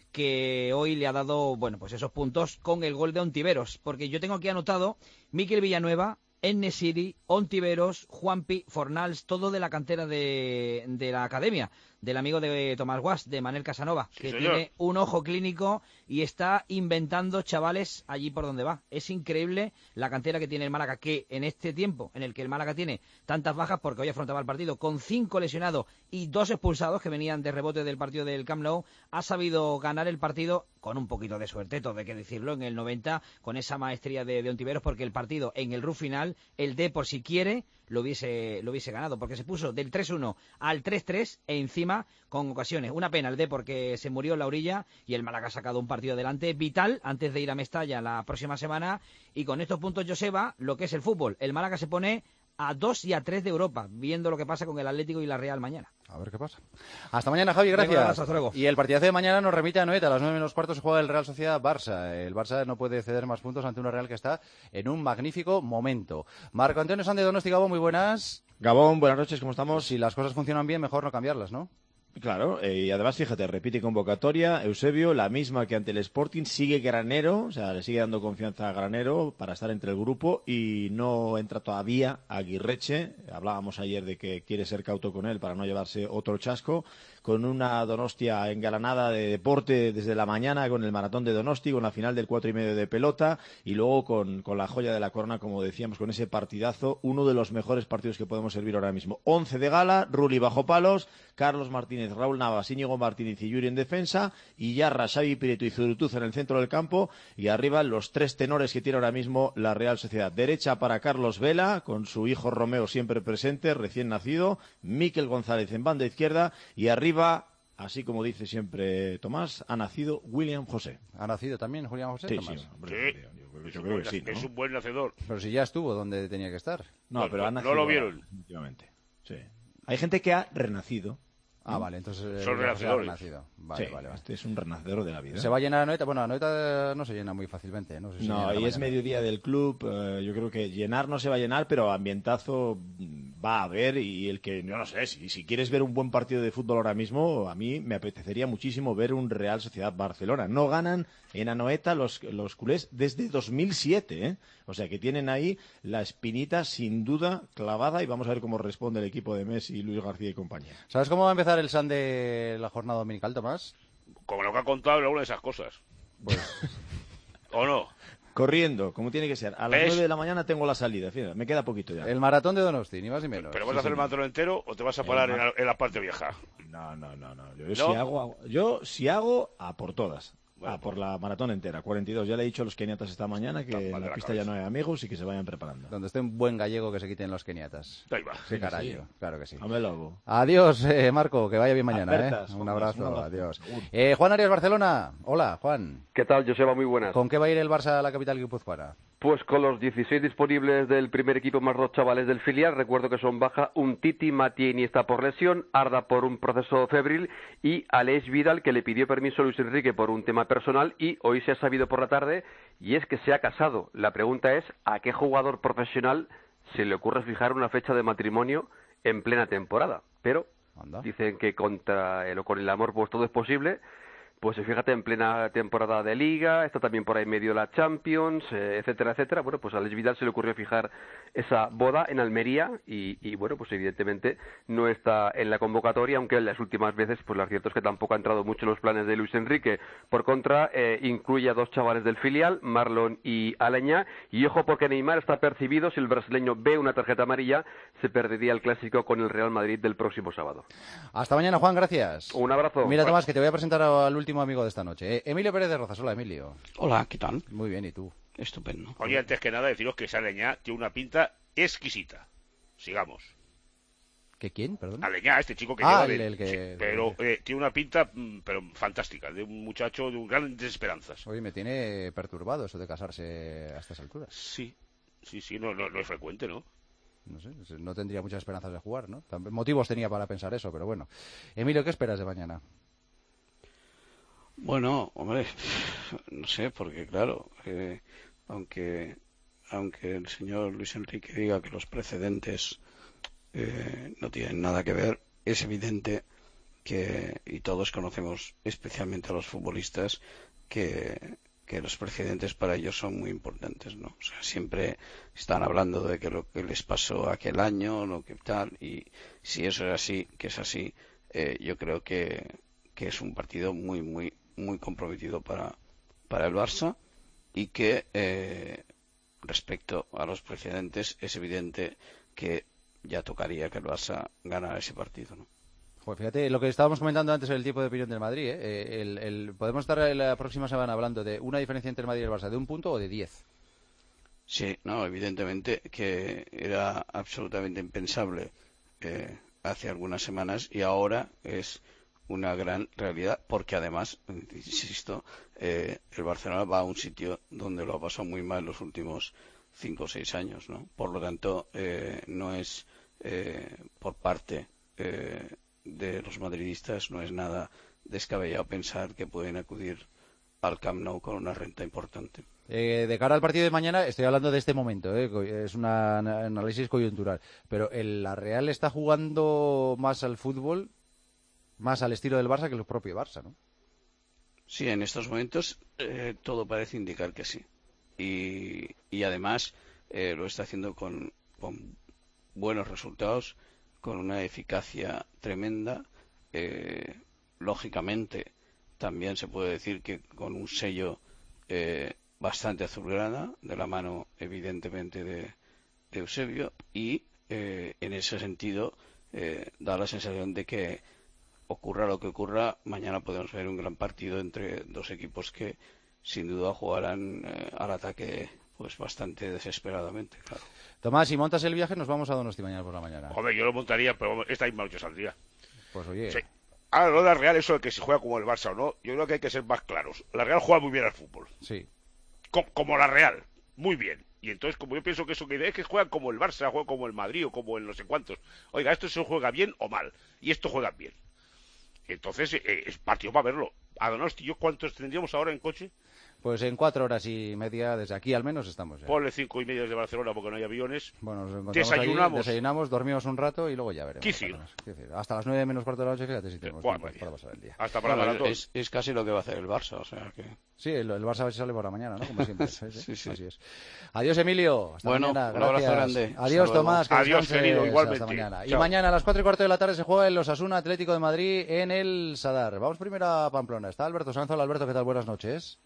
S6: que hoy le ha dado, bueno, pues esos puntos con el gol de Ontiveros, porque yo tengo aquí anotado Mikel Villanueva, En-Nesyri, Ontiveros, Juanpi, Fornals, todo de la cantera de, de la academia, del amigo de Tomás Guas, de Manel Casanova,
S8: Sí,
S6: que
S8: señor.
S6: tiene un ojo clínico y está inventando chavales allí por donde va. Es increíble la cantera que tiene el Málaga, que en este tiempo en el que el Málaga tiene tantas bajas, porque hoy afrontaba el partido con cinco lesionados y dos expulsados que venían de rebote del partido del Camp Nou, ha sabido ganar el partido con un poquito de suerte, todo hay que decirlo, en el noventa, con esa maestría de, de Ontiveros, porque el partido en el ruf final, el D, por si quiere, lo hubiese, lo hubiese ganado, porque se puso del tres uno al tres tres e encima con ocasiones. Una pena el D porque se murió en la orilla y el Málaga ha sacado un partido adelante vital antes de ir a Mestalla la próxima semana, y con estos puntos, Joseba, lo que es el fútbol, el Málaga se pone a dos y a tres de Europa, viendo lo que pasa con el Atlético y la Real mañana.
S4: A ver qué pasa. Hasta mañana, Javi, gracias.
S6: Hasta luego.
S4: Y el partidazo de mañana nos remite a Noeta. A las nueve menos cuarto se juega el Real Sociedad-Barça. El Barça no puede ceder más puntos ante una Real que está en un magnífico momento. Marco Antonio Sánchez de Donosti, Gabón, muy buenas.
S10: Gabón, buenas noches, ¿cómo estamos?
S4: Si las cosas funcionan bien, mejor no cambiarlas, ¿no?
S10: Claro, eh, y además, fíjate, repite convocatoria, Eusebio, la misma que ante el Sporting, sigue Granero, o sea, le sigue dando confianza a Granero para estar entre el grupo, y no entra todavía Aguirreche, hablábamos ayer de que quiere ser cauto con él para no llevarse otro chasco, con una Donostia engalanada de deporte desde la mañana, con el maratón de Donosti, con la final del cuatro y medio de pelota, y luego con, con la joya de la corona, como decíamos, con ese partidazo, uno de los mejores partidos que podemos servir ahora mismo. Once de gala, Rulli bajo palos, Carlos Martínez, Raúl Navas, Íñigo Martínez y Yuri en defensa, y Yarra, Xavi Pireto y Zurutuz en el centro del campo, y arriba los tres tenores que tiene ahora mismo la Real Sociedad. Derecha para Carlos Vela, con su hijo Romeo siempre presente, recién nacido, Mikel González en banda izquierda, y arriba, así como dice siempre Tomás, ha nacido William José.
S4: ¿Ha nacido también Julián José,
S10: Sí,
S4: Tomás?
S10: sí, hombre,
S8: Sí.
S10: yo, yo creo que sí, ¿no?
S8: Es un buen nacedor.
S4: Pero si ya estuvo donde tenía que estar.
S10: No,
S8: No,
S10: pero
S8: no,
S10: ha nacido
S8: no lo
S10: ahora,
S8: vieron.
S10: definitivamente. Sí. Hay gente que ha renacido.
S4: Ah, vale, entonces...
S8: Son
S4: eh,
S8: renacedores.
S4: renacido. Vale,
S10: Sí,
S4: vale, vale.
S10: este es un renacedor de la vida.
S4: ¿Se va a llenar a Noeta? Bueno, a Noeta no se llena muy fácilmente, ¿no? Se se
S10: No,
S4: llena
S10: ahí
S4: la
S10: es
S4: mañana.
S10: mediodía del club. eh, yo creo que llenar no se va a llenar, pero ambientazo mm, va a haber. Y el que, yo no sé, si, si quieres ver un buen partido de fútbol ahora mismo, a mí me apetecería muchísimo ver un Real Sociedad Barcelona. No ganan en Anoeta los, los culés desde dos mil siete, ¿eh? O sea que tienen ahí la espinita sin duda clavada, y vamos a ver cómo responde el equipo de Messi, Luis García y compañía.
S4: ¿Sabes cómo va a empezar el S A N de la jornada dominical, Tomás?
S8: Como lo que ha contado alguna de esas cosas.
S4: Pues...
S8: ¿O no?
S10: Corriendo, como tiene que ser. A las
S8: ¿Ves?
S10: nueve de la mañana tengo la salida, fíjate, me queda poquito ya.
S4: El maratón de Donosti, ni más ni menos.
S8: ¿Pero vas
S4: Sí,
S8: a hacer el
S4: señor.
S8: maratón entero o te vas a parar en
S10: mar-
S8: la, en la parte vieja?
S10: No, no, no, no. Yo,
S8: ¿No?
S10: Si hago, hago- yo si hago, a por todas.
S8: Bueno,
S10: a por la maratón entera, cuarenta y dos. Ya le he dicho a los keniatas esta mañana que
S8: Está
S10: en
S8: mal de
S10: la
S8: la
S10: pista
S8: cabeza.
S10: ya no hay amigos y que se vayan preparando.
S4: Donde esté un buen gallego que se quiten los keniatas.
S8: Ahí va.
S4: Sí, carajo, claro que sí.
S10: Hombre, lobo.
S4: Adiós, eh, Marco, que vaya bien mañana,
S10: Apertas,
S4: ¿eh? Un
S10: Juan,
S4: abrazo,
S10: un abrazo.
S4: adiós.
S10: Seguro.
S4: Eh, Juan Arias, Barcelona. Hola, Juan.
S23: ¿Qué tal, Joseba? Muy buenas.
S4: ¿Con qué va a ir el Barça a la capital guipuzcoana?
S23: Pues con los dieciséis disponibles del primer equipo más dos chavales del filial. Recuerdo que son baja un Titi, Mati Iniesta por lesión, Arda por un proceso febril y Aleix Vidal, que le pidió permiso a Luis Enrique por un tema personal, y hoy se ha sabido por la tarde, y es que se ha casado. La pregunta es, ¿a qué jugador profesional se le ocurre fijar una fecha de matrimonio en plena temporada? Pero
S4: Anda.
S23: dicen que contra el, o con el amor pues todo es posible. pues fíjate, en plena temporada de Liga, está también por ahí medio la Champions, eh, etcétera, etcétera. Bueno, pues a Alex Vidal se le ocurrió fijar esa boda en Almería y, y bueno, pues evidentemente no está en la convocatoria, aunque en las últimas veces, pues lo cierto es que tampoco ha entrado mucho en los planes de Luis Enrique. Por contra, eh, incluye a dos chavales del filial, Marlon y Aleñá, y ojo porque Neymar está percibido, si el brasileño ve una tarjeta amarilla, se perdería el clásico con el Real Madrid del próximo sábado.
S4: Hasta mañana, Juan, gracias.
S23: Un abrazo.
S4: Mira, Tomás, que te voy a presentar al último amigo de esta noche. Eh, Emilio Pérez de Rozas. Hola, Emilio.
S5: Hola, ¿qué tal?
S4: Muy bien, ¿y tú?
S5: Estupendo.
S8: Oye, antes que nada, deciros que esa Aleñá tiene una pinta exquisita. Sigamos.
S4: ¿Qué quién? Perdón.
S8: Aleñá, este chico que
S4: ah,
S8: lleva
S4: el,
S8: de...
S4: el que...
S8: sí, pero eh, tiene una pinta pero fantástica, de un muchacho de un grandes esperanzas.
S4: Oye, me tiene perturbado eso de casarse a estas alturas.
S8: Sí, sí, sí, no, no, no es frecuente, ¿no?
S4: No sé, no tendría muchas esperanzas de jugar, ¿no? Motivos tenía para pensar eso, pero bueno. Emilio, ¿qué esperas de mañana?
S5: Bueno, hombre, no sé, porque claro, eh, aunque aunque el señor Luis Enrique diga que los precedentes eh, no tienen nada que ver, es evidente que, y todos conocemos especialmente a los futbolistas, que, que los precedentes para ellos son muy importantes, ¿no? O sea, siempre están hablando de que lo que les pasó aquel año, lo que tal, y si eso es así, que es así, eh, yo creo que, que es un partido muy, muy, muy comprometido para, para el Barça y que eh, respecto a los precedentes es evidente que ya tocaría que el Barça ganara ese partido, ¿no?
S4: Pues fíjate, lo que estábamos comentando antes del tipo de opinión del Madrid, ¿eh? el, el, podemos estar la próxima semana hablando de una diferencia entre el Madrid y el Barça, de un punto o de diez.
S5: Sí, no, evidentemente que era absolutamente impensable eh, hace algunas semanas y ahora es una gran realidad porque además, insisto, eh, el Barcelona va a un sitio donde lo ha pasado muy mal los últimos cinco o seis años, ¿no? Por lo tanto, eh, no es eh, por parte eh, de los madridistas, no es nada descabellado pensar que pueden acudir al Camp Nou con una renta importante.
S4: Eh, de cara al partido de mañana, estoy hablando de este momento, ¿eh? Es un análisis coyuntural, pero el, la Real está jugando más al fútbol, más al estilo del Barça que el propio Barça, ¿no?
S5: Sí, en estos momentos eh, todo parece indicar que sí. Y, y además eh, lo está haciendo con, con buenos resultados, con una eficacia tremenda. Eh, lógicamente, también se puede decir que con un sello eh, bastante azulgrana, de la mano, evidentemente, de, de Eusebio, y eh, en ese sentido eh, da la sensación de que ocurra lo que ocurra, mañana podemos ver un gran partido entre dos equipos que sin duda jugarán eh, al ataque pues bastante desesperadamente, claro.
S4: Tomás, si montas el viaje nos vamos a Donosti mañana por la mañana.
S8: Joder, yo lo montaría, pero esta misma noche saldría.
S4: Pues oye...
S8: Sí. Ahora, lo de la Real, eso de que se juega como el Barça o no, yo creo que hay que ser más claros. La Real juega muy bien al fútbol.
S4: Sí.
S8: Como, como la Real, muy bien. Y entonces, como yo pienso que eso que es que juegan como el Barça, juegan como el Madrid o como el no sé cuántos. Oiga, esto se juega bien o mal. Y esto juega bien. Entonces, eh, es partido para verlo. A Donosti, ¿yo cuántos tendríamos ahora en coche?
S4: Pues en cuatro horas y media, desde aquí al menos estamos ya.
S8: Ponle cinco y media desde Barcelona porque no hay aviones.
S4: Bueno, nos encontramos
S8: desayunamos.
S4: Allí, desayunamos, dormimos un rato y luego ya veremos.
S8: ¿Qué decir?
S4: Hasta las nueve menos cuarto de la noche, fíjate si tenemos
S8: bueno,
S4: tiempo para pasar el día.
S8: Hasta para
S5: bueno,
S8: maratón.
S5: Es, es casi lo que va a hacer el Barça, o sea que...
S4: Sí, el, el Barça a ver si sale por la mañana, ¿no? Como siempre. Sí, sí.
S5: sí, sí.
S4: Así es. Adiós, Emilio. Hasta
S5: bueno,
S4: mañana.
S5: un abrazo grande.
S4: Adiós, Tomás. Que
S8: Adiós, querido, igualmente.
S4: Hasta mañana.
S8: Chao.
S4: Y mañana a las cuatro y cuarto de la tarde se juega el Osasuna Atlético de Madrid en el Sadar. Vamos primero a Pamplona. Está Alberto Sanz. Hola, Alberto, ¿qué tal? Buenas noches.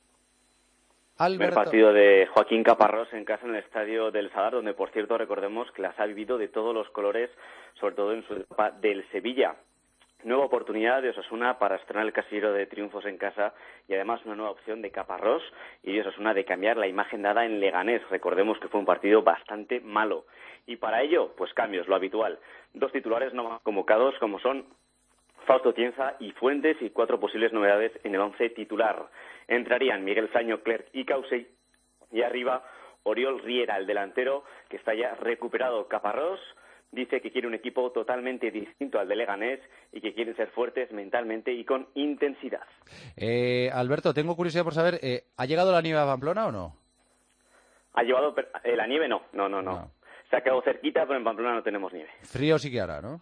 S13: Alberto. Primer partido de Joaquín Caparrós en casa en el estadio del Sadar, donde, por cierto, recordemos que las ha vivido de todos los colores, sobre todo en su etapa del Sevilla. Nueva oportunidad de Osasuna para estrenar el casillero de triunfos en casa y además una nueva opción de Caparrós y de Osasuna de cambiar la imagen dada en Leganés. Recordemos que fue un partido bastante malo. Y para ello, pues cambios, lo habitual. Dos titulares no convocados como son Fausto Tienza y Fuentes y cuatro posibles novedades en el once titular. Entrarían Miguel Saño, Clerc y Causey y arriba Oriol Riera, el delantero que está ya recuperado. Caparrós dice que quiere un equipo totalmente distinto al de Leganés y que quieren ser fuertes mentalmente y con intensidad.
S4: Eh, Alberto, tengo curiosidad por saber, eh, ¿ha llegado la nieve a Pamplona o no?
S13: ¿Ha llevado eh, la nieve? No, no, no, no, no. Se ha quedado cerquita, pero en Pamplona no tenemos nieve.
S4: Frío sí que hará, ¿no?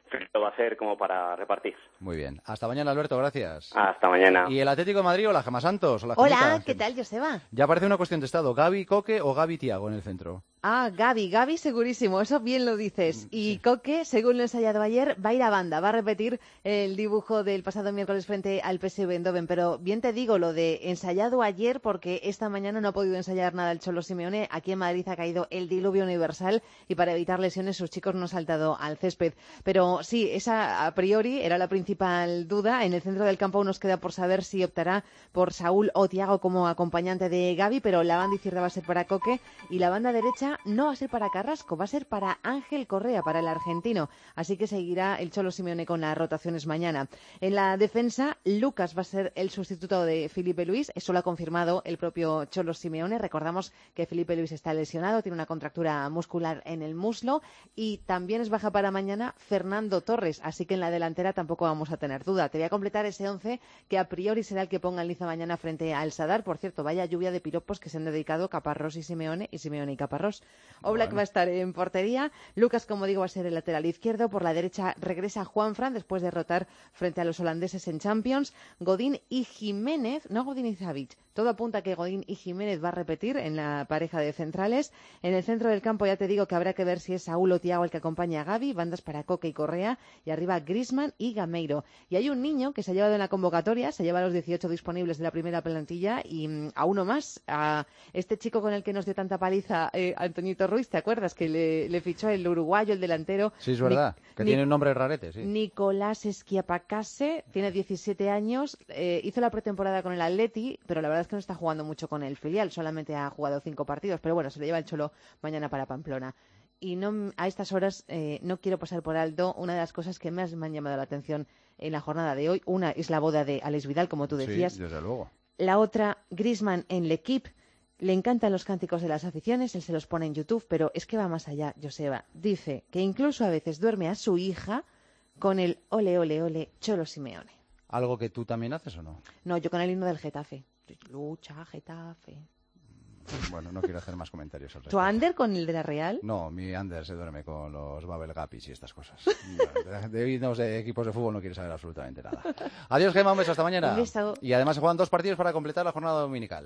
S13: frío va a ser como para repartir.
S4: Muy bien. Hasta mañana, Alberto, gracias.
S13: Hasta mañana.
S4: Y el Atlético de Madrid, hola, Gemma Santos. Hola,
S12: Hola,
S4: Gemita.
S12: ¿qué tal, Joseba?
S4: Ya parece una cuestión de estado. ¿Gavi, Coque o Gavi, Thiago en el centro?
S12: Ah, Gavi, Gavi segurísimo, eso bien lo dices. Y Coque, según lo ensayado ayer, va a ir a banda, va a repetir el dibujo del pasado miércoles frente al P S V Eindhoven. Pero bien te digo lo de ensayado ayer, porque esta mañana no ha podido ensayar nada el Cholo Simeone. Aquí en Madrid ha caído el diluvio universal y para evitar lesiones sus chicos no han saltado al césped. Pero sí, esa a priori era la principal duda. En el centro del campo nos queda por saber si optará por Saúl o Thiago como acompañante de Gavi, pero la banda izquierda va a ser para Coque y la banda derecha no va a ser para Carrasco, va a ser para Ángel Correa, para el argentino. Así que seguirá el Cholo Simeone con las rotaciones mañana. En la defensa, Lucas va a ser el sustituto de Felipe Luis. Eso lo ha confirmado el propio Cholo Simeone. Recordamos que Felipe Luis está lesionado, tiene una contractura muscular en el muslo y también es baja para mañana Fernando Torres. Así que en la delantera tampoco vamos a tener duda. Te voy a completar ese once que a priori será el que ponga en liza mañana frente al Sadar. Por cierto, vaya lluvia de piropos que se han dedicado Caparrós y Simeone y Simeone y Caparrós. Oblak bueno. va a estar en portería. Lucas, como digo, va a ser el lateral izquierdo. Por la derecha regresa Juanfran después de rotar frente a los holandeses en Champions. Godín y Jiménez, no Godín y Savic. Todo apunta a que Godín y Jiménez va a repetir en la pareja de centrales. En el centro del campo ya te digo que habrá que ver si es Saúl o Thiago el que acompaña a Gavi. Bandas para Coque y Correa. Y arriba Griezmann y Gameiro. Y hay un niño que se ha llevado en la convocatoria. Se lleva a los dieciocho disponibles de la primera plantilla. Y mm, a uno más. A este chico con el que nos dio tanta paliza eh, Antoñito Ruiz, ¿te acuerdas? Que le, le fichó el uruguayo, el delantero.
S4: Sí, es verdad, Ni, que tiene un nombre rarete, sí.
S12: Nicolás Esquiapacase, tiene diecisiete años, eh, hizo la pretemporada con el Atleti, pero la verdad es que no está jugando mucho con el filial, solamente ha jugado cinco partidos, pero bueno, se lo lleva el Cholo mañana para Pamplona. Y no, a estas horas eh, no quiero pasar por alto una de las cosas que más me han llamado la atención en la jornada de hoy. Una es la boda de Alex Vidal, como tú decías.
S4: Sí, desde luego.
S12: La otra, Griezmann en L'Equipe. Le encantan los cánticos de las aficiones, él se los pone en YouTube, pero es que va más allá, Joseba. Dice que incluso a veces duerme a su hija con el ole, ole, ole, Cholo Simeone.
S4: ¿Algo que tú también haces o no?
S12: No, yo con el himno del Getafe. Lucha, Getafe.
S4: Bueno, no quiero hacer más comentarios al respecto.
S12: ¿Tu Ander con el de la Real?
S4: No, mi Ander se duerme con los Babel Gapis y estas cosas. De, de himnos de equipos de fútbol no quiere saber absolutamente nada. Adiós, Gemma, un beso, hasta mañana.
S12: Un beso.
S4: Y además se juegan dos partidos para completar la jornada dominical.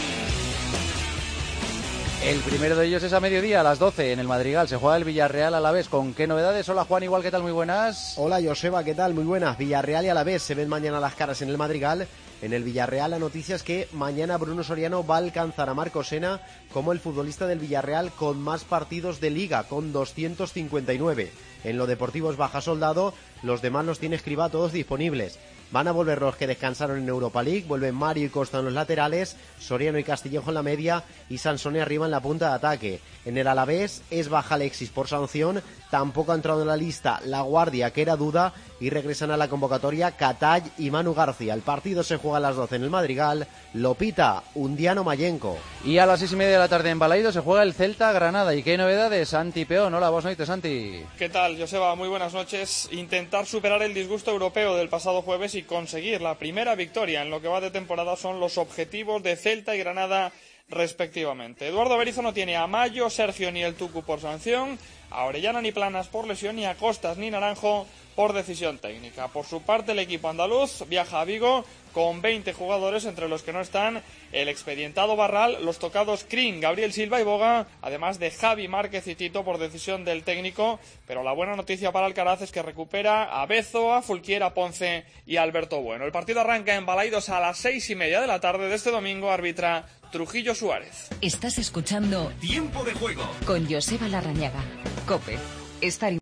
S4: El primero de ellos es a mediodía, a las doce, en el Madrigal. Se juega el Villarreal Alavés. ¿Con qué novedades? Hola, Juan, igual, ¿qué tal? Muy buenas.
S14: Hola, Joseba, ¿qué tal? Muy buenas. Villarreal y Alavés se ven mañana las caras en el Madrigal. En el Villarreal la noticia es que mañana Bruno Soriano va a alcanzar a Marco Sena como el futbolista del Villarreal con más partidos de Liga, con doscientos cincuenta y nueve. En lo deportivo es baja soldado, los demás los tiene Escribá todos disponibles. Van a volver los que descansaron en Europa League, vuelven Mario y Costa en los laterales, Soriano y Castillejo en la media y Sansone arriba en la punta de ataque. En el Alavés es baja Alexis por sanción, tampoco ha entrado en la lista La Guardia, que era duda, y regresan a la convocatoria Catay y Manu García. El partido se juega a las doce en el Madrigal, lo pita Undiano Mayenco.
S4: Y a las seis y media de la tarde en Balaido se juega el Celta Granada. ¿Y qué novedades? Santi Peón, hola, buenas noches, Santi.
S16: ¿Qué tal, Joseba? Muy buenas noches. Intentar superar el disgusto europeo del pasado jueves y conseguir la primera victoria en lo que va de temporada son los objetivos de Celta y Granada respectivamente. Eduardo Berizzo no tiene a Mayo, Sergio ni el Tucu por sanción, a Orellana ni Planas por lesión, ni a Costas ni Naranjo por decisión técnica. Por su parte, el equipo andaluz viaja a Vigo con veinte jugadores, entre los que no están el expedientado Barral, los tocados Crin, Gabriel Silva y Boga, además de Javi Márquez y Tito por decisión del técnico. Pero la buena noticia para Alcaraz es que recupera a Bezo, a Fulquier, a Ponce y a Alberto Bueno. El partido arranca en Balaidos a las seis y media de la tarde de este domingo. Arbitra Trujillo Suárez.
S1: Estás escuchando
S18: Tiempo de Juego
S1: con Joseba Larrañaga. COPE. Estar